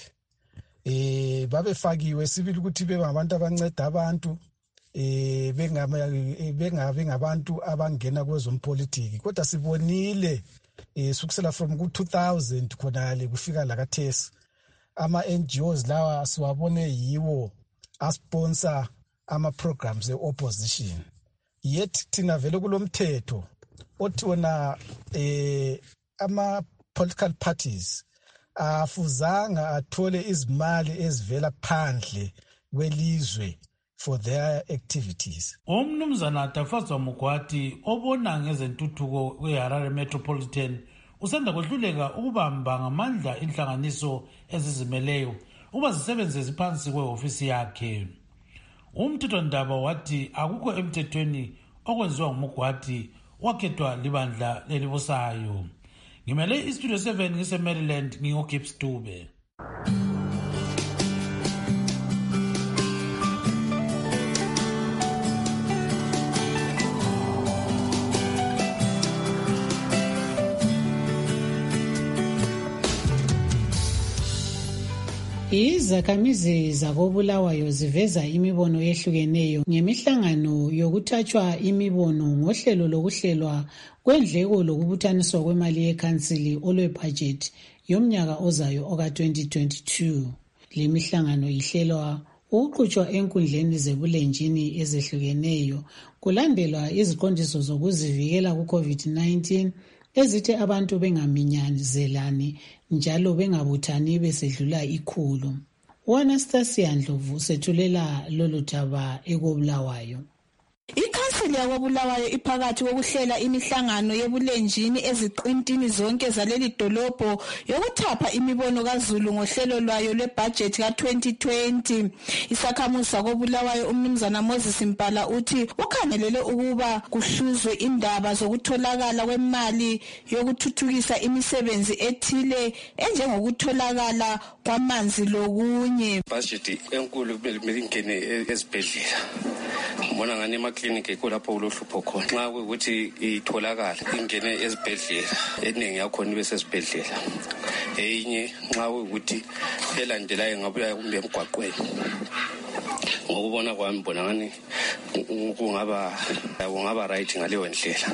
Eh babefakiwe sibili ukuthi bebe ngabantu abanceda abantu eh bengabe ngabantu abangena kwezompolitiki kodwa sibonile eh sukusela from ku two thousand khonale kufika la kathesi ama N G Os lawa siwabone yiwo asponsor ama programs eopposition. Yet thina vele kulomthetho othi wona eh ama political parties afuzanga athole izimali ezivela phandle kwelizwe for their activities. Umnumzana Tafazwa Mugwati obona ngezentuthuko kweHarare Metropolitan usanda kwehluleka ukubamba ngamandla inhlanganiso ezizimeleyo uba zisebenze ziphansi kweofisi yakhe. Umthethondaba wathi akukho emthethweni okwenziwa nguMugwati wakhethwa libandla lelibusayo. Ngimele iStudio seven ngise Maryland ngingoGibbs Dube. Izakhamizi zakobulawayo ziveza imibono ehlukeneyo ngemihlangano yokuthatshwa imibono ngohlelo lokuhlelwa kwendleko lokubuthaniswa kwemali yekhansili olwebudget yomnyaka ozayo oka twenty twenty-two. Le mihlangano ihlelwa ukuqhutshwa enkundleni zebulenjini ezehlukeneyo kulandelwa iziqondiso zokuzivikela ku COVID nineteen ezithi abantu bengaminyanzelani njalo bengabuthani besedlula ikhulu. uAnastasia Ndlovu sethulela lolu daba ekobulawayo. Ikhansili yakwaBulawayo iphakathi kokuhlela imihlangano yebulenjini eziqintini zonke zaleli dolobho yokuthapha imibono kaZulu ngohlelo lwayo lwebudget ka twenty twenty. Isakhamuzi sakoBulawayo umnumzana Moses Mpala uthi ukhangelele ukuba kuhluzwe indaba zokutholakala kwemali yokuthuthukisa imisebenzi ethile enjengokutholakala kwamanzi lokunye. Budget enkulu kumele ingene ezibhedlela. Ngibona ngani emaklinikhi ekho lapho ulohlupho khona. Nxa ukuthi itholakala ingene ezibhedlela eningi yakhona ibe sesibhedlela. Eyinye nxa ukuthi elandelayo ngabuya kumbe emgwaqweni. Ngokubona kwami mbona ngani kungaba kungaba right ngaleyo ndlela.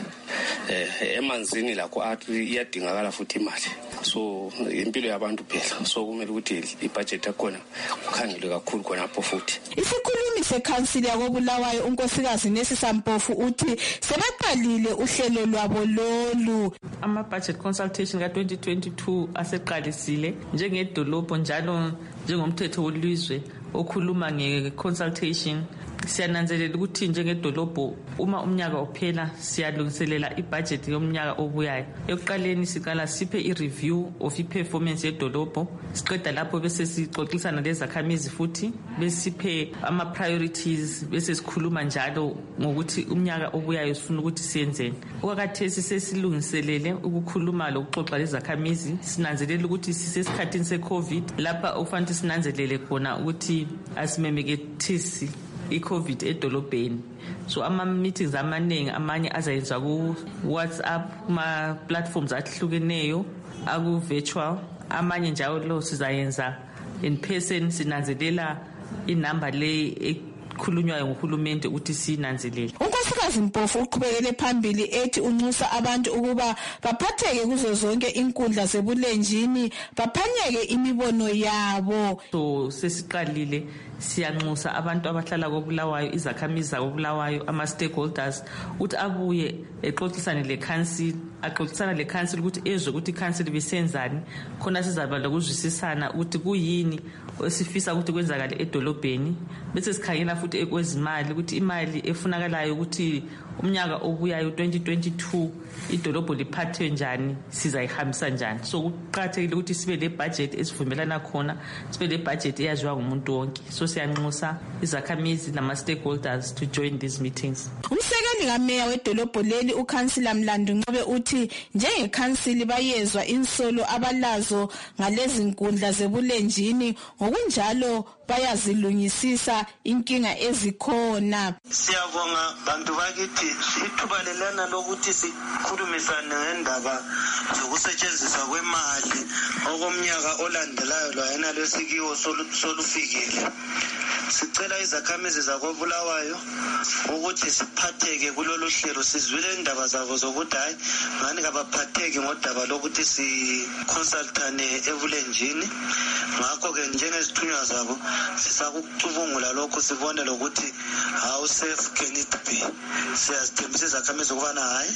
Eh emanzini lakho athi iyadingakala futhi imali. So impilo yabantu phela. So kumele ukuthi ibudget yakhona kukhangelwe kakhulu khona apho futhi. Isikhulumi sekhansili yakwaBulawayo unkosikazi Nesisa Mpofu uthi sebaqalile uhlelo lwabo lolu. Ama budget consultation ka twenty twenty-two aseqalisile njengedolobho njalo njengomthetho welizwe okhuluma nge-consultation. Siyananzelela ukuthi njengedolobho uma umnyaka uphela siyalungiselela ibudget yomnyaka obuyayo. Ekuqaleni siqala siphe i-review of i-performance yedolobho, siqeda lapho bese sixoxisana lezakhamizi futhi besiphe ama-priorities bese sikhuluma njalo ngokuthi umnyaka obuyayo sifuna ukuthi siyenzeni. Okwakhathesi sesilungiselele ukukhuluma lokuxoxa lezakhamizi, sinanzelela ukuthi sisesikhathini se-COVID lapha okufanele sinanzelele khona ukuthi asimemekethisi i-COVID edolobheni. So ama meetings amaningi amanye azayenza ku WhatsApp kuma platforms ahlukeneyo aku virtual, amanye njalo lo sizayenza in person. Sinanzelela inamba le ekhulunywayo ngohulumende ukuthi sinanzelele. Unkosikazi Mpofu uqhubekele phambili ethi unxusa abantu ukuba baphatheke kuzo zonke inkundla zebulenjini baphanyeke imibono yabo. So sesiqalile siyanxusa abantu abahlala koBulawayo, izakhamizi zakoBulawayo, ama stakeholders ukuthi abuye exoxisane le council, axoxisana le council ukuthi ezwe ukuthi council bisenzani khona sizaba lokuzwisisana ukuthi kuyini esifisa ukuthi kwenzakale edolobheni. Bese sikhangela futhi ekwezimali ukuthi imali efunakalayo ukuthi umnyaka obuyayo twenty twenty-two idolobho liphathwe njani, sizayihambisa njani. So kuqakathekile ukuthi sibe le budget esivumelana khona, sibe le budget eyaziwa ngumuntu wonke. So siyanxusa izakhamizi nama stakeholders to join these meetings. Umsekeli kameya wedolobho leli uKhansila Mlandu Nqobe uthi njengekhansili bayezwa insolo abalazo ngalezi nkundla zebulenjini, ngokunjalo bayazilungisisa inkinga ezikhona. Siyabonga bantu bakithi ithuba lelana lokuthi sikhulumisane ngendaba zokusetshenziswa kwemali okomnyaka olandelayo lwayena lesikiwo solufikile. Sicela izakhamizi zakoBulawayo ukuthi siphatheke kulolu hlelo, sizwile indaba zabo zokuthi hayi ngani kabaphatheki ngodaba lokuthi siconsultane ebulenjini. Ngakho ke njengezithunywa zabo sisakucubungula lokho, sibone lokuthi how safe can it be. Siyazithembisa izakhamizi ukubana hayi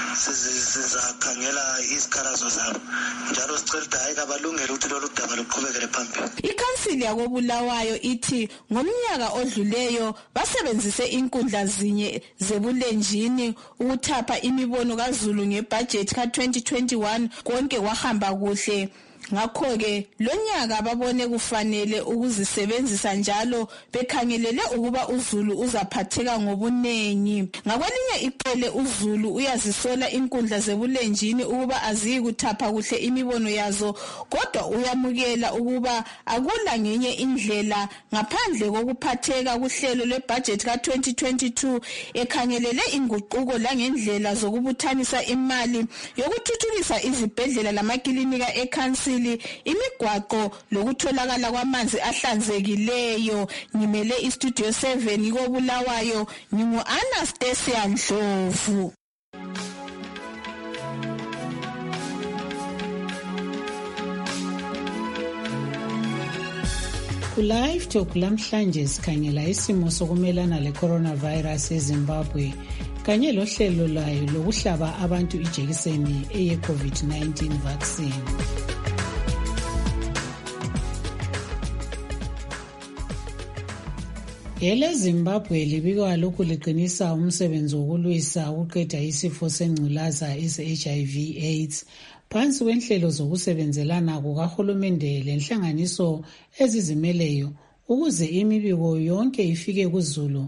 sizakhangela izikhalazo zabo, njalo sicela ukuthi hayi kabalungele ukuthi lolu daba luqhubekele phambili. Ikhansili yakoBulawayo ithi ngomnyaka odluleyo basebenzise inkundla zinye zebulenjini ukuthapha imibono kaZulu ngebudget ka twenty twenty-one, konke kwahamba kuhle. Ngakho-ke lonyaka babone kufanele ukuzisebenzisa njalo bekhangelele ukuba uZulu uzaphatheka ngobunengi. Ngakwelinye iqele uZulu uyazisola inkundla zebulenjini ukuba aziyikuthapha kuhle imibono yazo, kodwa uyamukela ukuba akula ngenye indlela ngaphandle kokuphatheka kuhlelo lwebudget ka twenty twenty-two ekhangelele inguquko langendlela zokubuthanisa imali yokuthuthukisa izibhedlela lamakilinika ekhansili, imigwaqo lokutholakala kwamanzi ahlanzekileyo. Ngimele istudio seven koBulawayo, ngingu Anastasia Ndlovu. Ku-Live Talk lamhlanje sikhangela isimo sokumelana le-coronavirus eZimbabwe kanye lohlelo lwayo lokuhlaba abantu ijekiseni eye-COVID nineteen vaccine. EleZimbabwe libikwa lokhu liqinisa umsebenzi wokulwisa ukuqeda isifo sengculaza ese-H I V AIDS phansi kwenhlelo zokusebenzelana kukahulumende lenhlanganiso ezizimeleyo ukuze imibiko yonke ifike kuzulu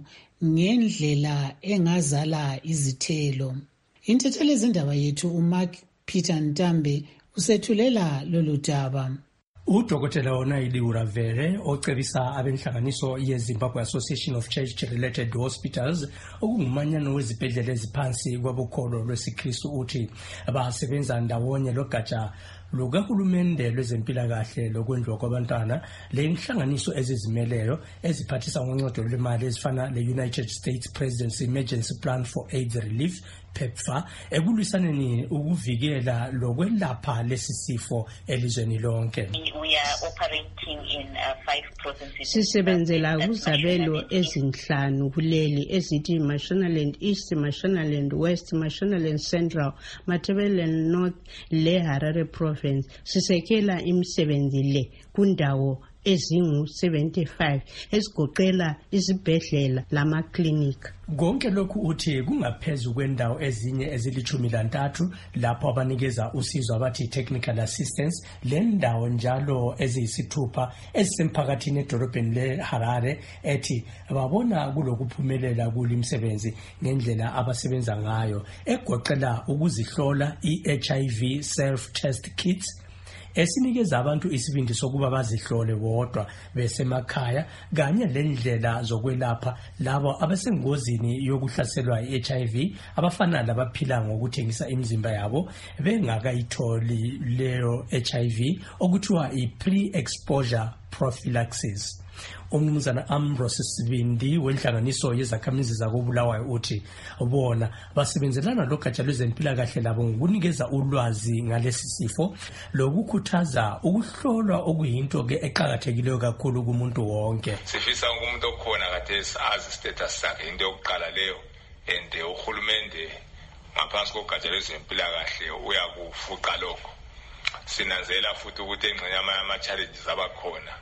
ngendlela engazala izithelo. Inthetheli zindaba yethu uMark Peter Ntambe usethulela lolu daba. Udokotela Onayili Uravere ocebisa abenhlanganiso yeZimbabwe Association of Church-Related Hospitals okungumanyano wezibhedlela eziphansi kwabukholo lwesiKristu uthi basebenza ndawonye logatsha lukahulumende lwezempilakahle lokwenziwa kwabantwana lenhlanganiso ezizimeleyo eziphathisa ngoncedo lwemali ezifana le-United States Presidency Emergency Plan for AIDS Relief PEPFAR ekulwisaneni ukuvikela lokwelapha lesi sifo elizweni lonke. We are operating in uh, five provinces. Sisebenzela kuzabelo ezinhlanu kuleli ezithi Mashonaland East, Mashonaland West, Mashonaland Central, Matabeleland North le Harare Province. Sisekela imisebenzi le kundawo ezingu seventy-five esigoqela izibhedlela lamaklinika. Konke lokhu uthi kungaphezulu kwendawo ezinye ezilithumi lantathu lapho abanikeza usizo abathi technical assistance lendawo njalo eziyisithupha ezisemphakathini edolobheni leHarare ethi babona kulokuphumelela kulimsebenzi ngendlela abasebenza ngayo egoqela ukuzihlola i-H I V self test kits esinikeza abantu isibindi sokuba bazihlole bodwa besemakhaya kanye lendlela zokwelapha labo abasengozini yokuhlaselwa i-H I V abafana labaphila ngokuthengisa imizimba yabo bengakayitholi leyo H I V okuthiwa i-pre-exposure prophylaxis. Umnumzana Ambrose Sibindi wenhlanganiso yezakhamizi zakobulawayo uthi bona basebenzelana logatsha lwezempilakahle labo ngokunikeza ulwazi ngalesi sifo lokukhuthaza ukuhlolwa okuyinto ke eqhakathekileyo kakhulu kumuntu wonke. Sifisa umuntu okhona kathesi azi status sakhe into yokuqala leyo and uhulumende ngaphansi kogatsha lwezempilakahle uyakufuqa lokho. Sinanzela futhi ukuthi engxenye ama challenges abakhona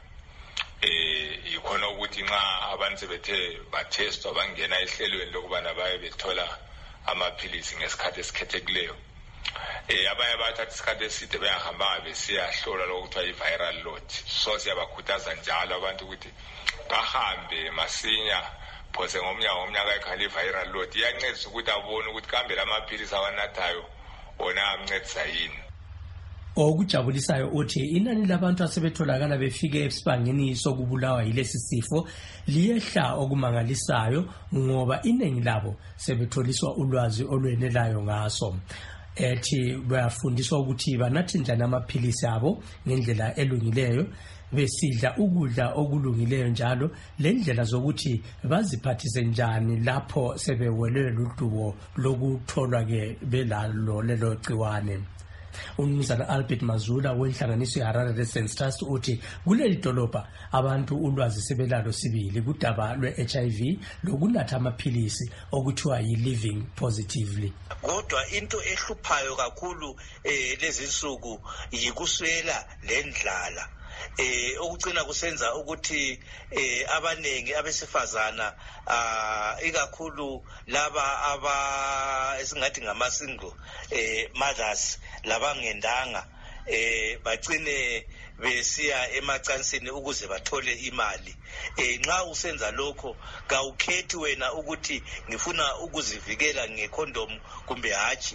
eh ikhona ukuthi nxa abantu bethe bathestwa bangena ehlelweni lokubana baye bethola amaphilisi ngesikhathi esikhethekileyo eh abanye bathatha isikhathi eside bayahamba besiyahlola lokuthiwa i-viral load. So siyabakhuthaza njalo abantu ukuthi bahambe masinya phose ngomnyaka ngomnyaka ekhali i-viral load iyancedisa ukuthi abone ukuthi kambe lamaphilisi awanathayo ona amncedisa yini. Okujabulisayo uthi inani labantu asebetholakala befike esibangeni sokubulawa yilesi sifo liyehla okumangalisayo ngoba iningi labo sebetholiswa ulwazi olwenelayo ngaso. Ethi bayafundiswa ukuthi banathe njani amaphilisi abo ngendlela elungileyo besidla ukudla okulungileyo njalo lendlela zokuthi baziphathise njani lapho sebewelwe ludubo lokutholwa ke belalo lelo gciwane. Umnumzana Albert Mazula wenhlanganiso yeHarare Residents Trust uthi kuleli dolobha abantu ulwazi sebelalo sibili kudaba lwe-H I V lokunatha amaphilisi okuthiwa yi-living positively. Kodwa into ehluphayo kakhulu eh lezi nsuku yikuswela lendlala eh okucina kusenza ukuthi eh abanengi abesifazana ah ikakhulu laba aba esingathi ngama single eh mothers labangendanga eh bagcine besiya emacansini ukuze bathole imali. Eh nxa usenza lokho kawukhethi wena ukuthi ngifuna ukuzivikela ngecondom kumbe hatshi.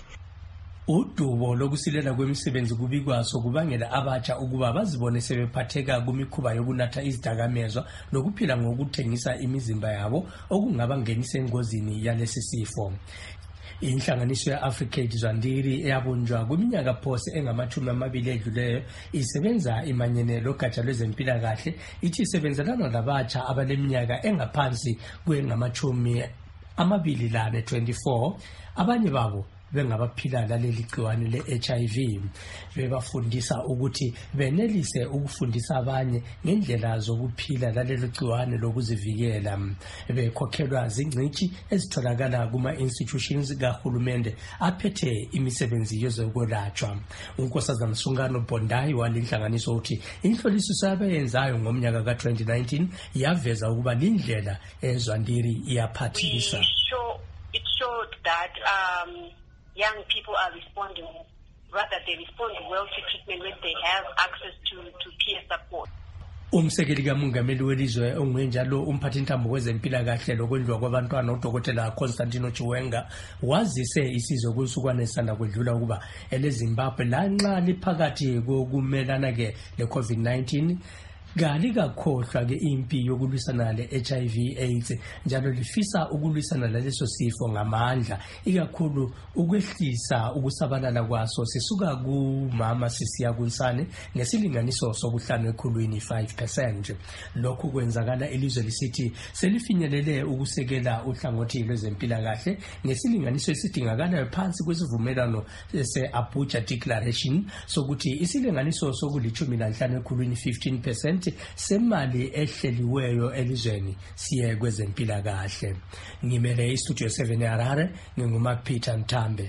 Udubo lokusilela kwemisebenzi kubikwaso kubangela abatsha ukuba bazibone sebephatheka kumikhuba yokunatha izidakamezwa nokuphila ngokuthengisa imizimba yabo okungaba ngenisa engozini yalesi sifo. Inhlanganiso ye-Africaid Zandiri eyabunjwa kwiminyaka phose engamathumi amabili edluleyo isebenza imanyene logatsha lwezempilakahle ithi isebenzelana labatsha abaleminyaka engaphansi kwengamathumi amabili lane twenty-four abanye babo bengabaphila laleli gciwane le-H I V. Bebafundisa ukuthi benelise ukufundisa abanye ngendlela zokuphila laleli gciwane lokuzivikela. Bekhokhelwa zingcitshi ezitholakala kuma-institutions kahulumende aphethe imisebenzi yezokwelatshwa. uNkosazana Sungano Bondai walinhlanganiso uthi inhloliso abayenzayo ngomnyaka ka twenty nineteen yaveza ukuba lindlela ezwandiri iyaphathisa. It showed that um, young people are responding, rather they respond well to treatment when they have access to, to peer support. Umsekeli kamongameli welizwe ongenjalo umphathintambo kwezempilakahle lokwendliwa kwabantwana udokotela Constantino Chiwenga wazise isizwe kusukwana esanda kwedlula ukuba eleZimbabwe lanxa liphakathi kokumelana ke le-COVID nineteen gali kakhohlwa ke impi yokulwisana le-H I V AIDS njalo lifisa ukulwisana laleso sifo ngamandla ikakhulu ukwehlisa ukusabalala kwaso sisuka kumama sisiya kunsane ngesilinganiso sobuhlanu ekhulwini five percent. Lokhu kwenzakala ilizwe lisithi selifinyelele ukusekela uhlangothi lwezempilakahle ngesilinganiso esidingakalayo phansi kwesivumelano se-Abuja Declaration sokuthi isilinganiso sokulithumi lanhlanu ekhulwini fifteen percent semali ehleliweyo elizweni siye kwezempilakahle. Ngimele istudio seven eHarare, nginguMark Peter Mthambe.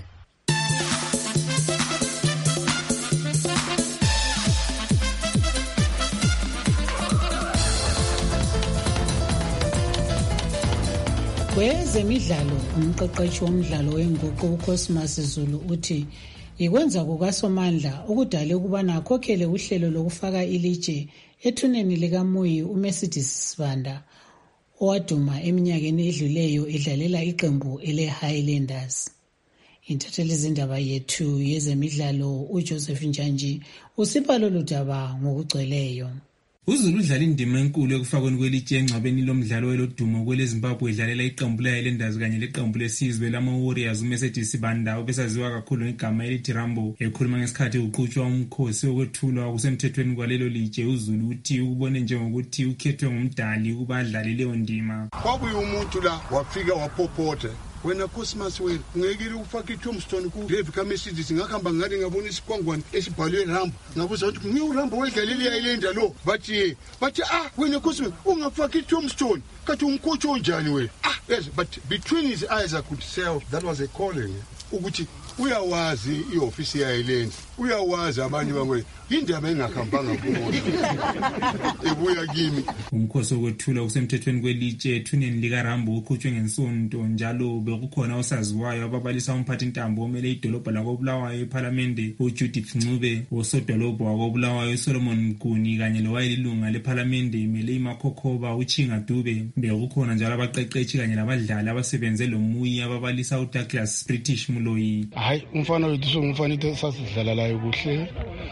Kwezemidlalo, umqeqeshi womdlalo wenguqu uCosmas Zulu uthi ikwenza kukaSomandla ukudale ukubana akhokhele uhlelo lokufaka ilitshe ethuneni likaMuyi uMercedes Sibanda owaduma eminyakeni edluleyo edlalela iqembu ele-Highlanders. Intatheli zindaba yethu yezemidlalo uJoseph Njanji usipha lolu daba ngokugcweleyo. uZulu udlala indima enkulu ekufakweni kwelitshe engcwabeni lomdlalo welodumo kweleZimbabwe edlalela iqembu le-Highlanders kanye leqembu lesizwe lama-Warriors uMercedes Sibanda obesaziwa kakhulu ngegama elithi Rambo. Ekhuluma ngesikhathi uqhutshwa umkhosi wokwethulwa kusemthethweni kwalelo litshe, uZulu uthi ukubone njengokuthi ukhethwe ngumdali ukuba adlale leyo ndima. Kwabuye umuntu la wafika waphopotha wena Cosmas wena ngekile ukufaka iTombstone ku David kaMercedes ngakhamba ngale ngabona isikwangwane esibhalwe Rambo ngabuza ukuthi ngiyo Rambo wedlalela iHighlanders lo bathi bathi ah wena Cosmas ungafaka iTombstone kathi umkhocho onjani wena ah yes but between his eyes I could tell that was a calling ukuthi uyawazi iofisi yaHighlanders uyawazi abanye bangwe indaba engakhambanga kumuntu ebuya kimi. Umkhosi wokwethula kusemthethweni kwelitshe ethuneni lika Rambo uqhutshwe ngensonto njalo bekukhona osaziwayo ababalisa umphathintambo omele idolobha lakoBulawayo eParliament uJudith Ncube, osodolobha wakoBulawayo uSolomon Mguni kanye lowayelilunga leParliament imele iMakhokhoba uChinga Dube. Bekukhona njalo abaqeqeshi kanye labadlali abasebenze loMuyi ababalisa uDouglas British Muloyi. Hayi umfana wethu songumfana into sasidlala layo kuhle.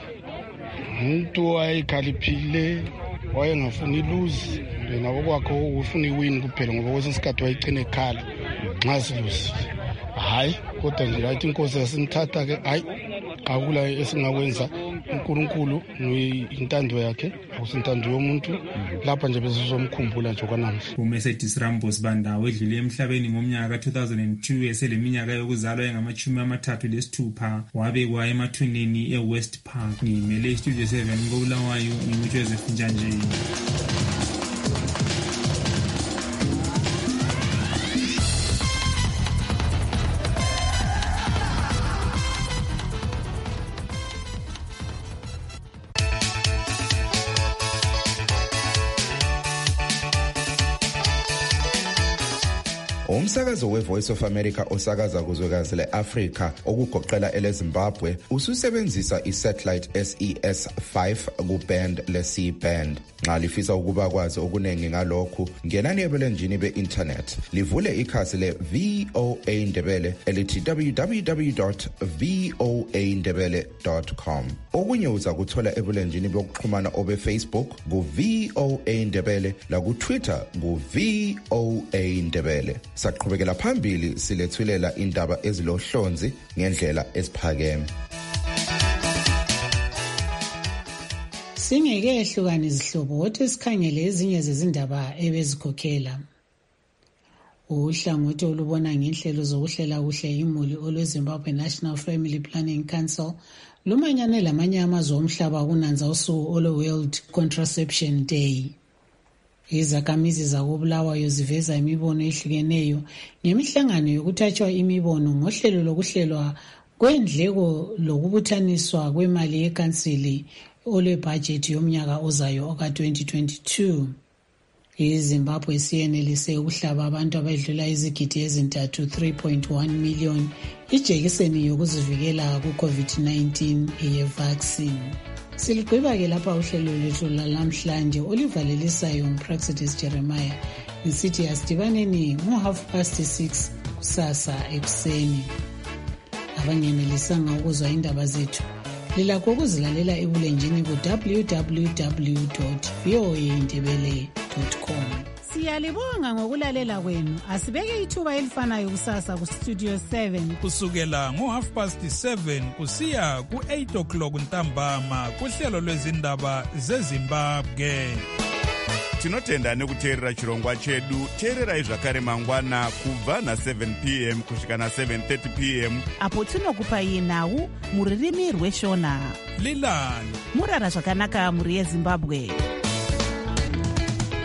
Umuntu wayekhaliphile wayengafuni lose nabo kwakho ufuna iwin kuphela ngoba kwesikhathi wayigcina ekhala nxa silosile. Hayi kodwa nje athi inkosi yasimthatha ke hayi akula esingakwenza uNkulunkulu intando yakhe usintando yomuntu lapha nje besizomkhumbula nje kwanamhla. uMercedes Rambo Sibanda wedlule emhlabeni ngomnyaka ka two thousand two eseleminyaka yokuzalwa engamachumi amathathu lesithupha wabekwa emathuneni eWest Park. Ngimele istudio seven koBulawayo ngimuJoseph Njanji. Umsakazo weVoice of America osakaza kuzwekazi leAfrika okugoqela eleZimbabwe ususebenzisa isatellite S E S five kuband le-C band. Nxa lifisa ukuba kwazi okunengi ngalokhu, ngenani ebulenjini be-internet livule ikhasi le-V O A Ndebele elithi w w w dot v o a ndebele dot com. Okunye uza kuthola ebulenjini bokuxhumana obe-Facebook ku-V O A Ndebele laku-Twitter ku-V O A Ndebele. Saqhubekela phambili silethulela indaba ezilohlonzi ngendlela esiphakeme. Singeke ehlukani izihlobo wothi sikhangele ezinye zezindaba ebezikhokhela. Uhlangothi olubona ngenhlelo zokuhlela kuhle imuli olweZimbabwe National Family Planning Council lumanyane lamanye amazwe omhlaba kunanza usuku olwe-World Contraception Day. Izakhamizi zakoBulawayo ziveza imibono ehlukeneyo ngemihlangano yokuthathwa imibono ngohlelo lokuhlelwa kwendleko lokubuthaniswa kwemali yekhansili olwebhajethi yomnyaka ozayo oka twenty twenty-two. iZimbabwe siyenelise ukuhlaba abantu abadlula izigidi ezintathu three point one million ijekiseni yokuzivikela ku-COVID nineteen ye-vaccine. Siligqiba-ke lapha uhlelo lwethu lalamhlanje olivalelisayo nguPraxidis Jeremiah ngisithi asidibaneni ngo-half past six kusasa ekuseni. Abangenelisanga ukuzwa indaba zethu lilakho ukuzilalela ebulenjini ku-w w w dot v o a indebele dot com. Siyalibonga ngokulalela kwenu. Asibeke ithuba elifanayo kusasa ku-Studio seven kusukela ngo-half past seven kusiya ku-eight o'clock ntambama kuhlelo lwezindaba zeZimbabwe. Tinotenda nekuteerera chirongwa chedu. Teererai zvakare mangwana kubva na-seven p m kusvika na-seven thirty p m apo tinokupai nhau muririmi rweshona. Lilani murara zvakanaka muri yeZimbabwe.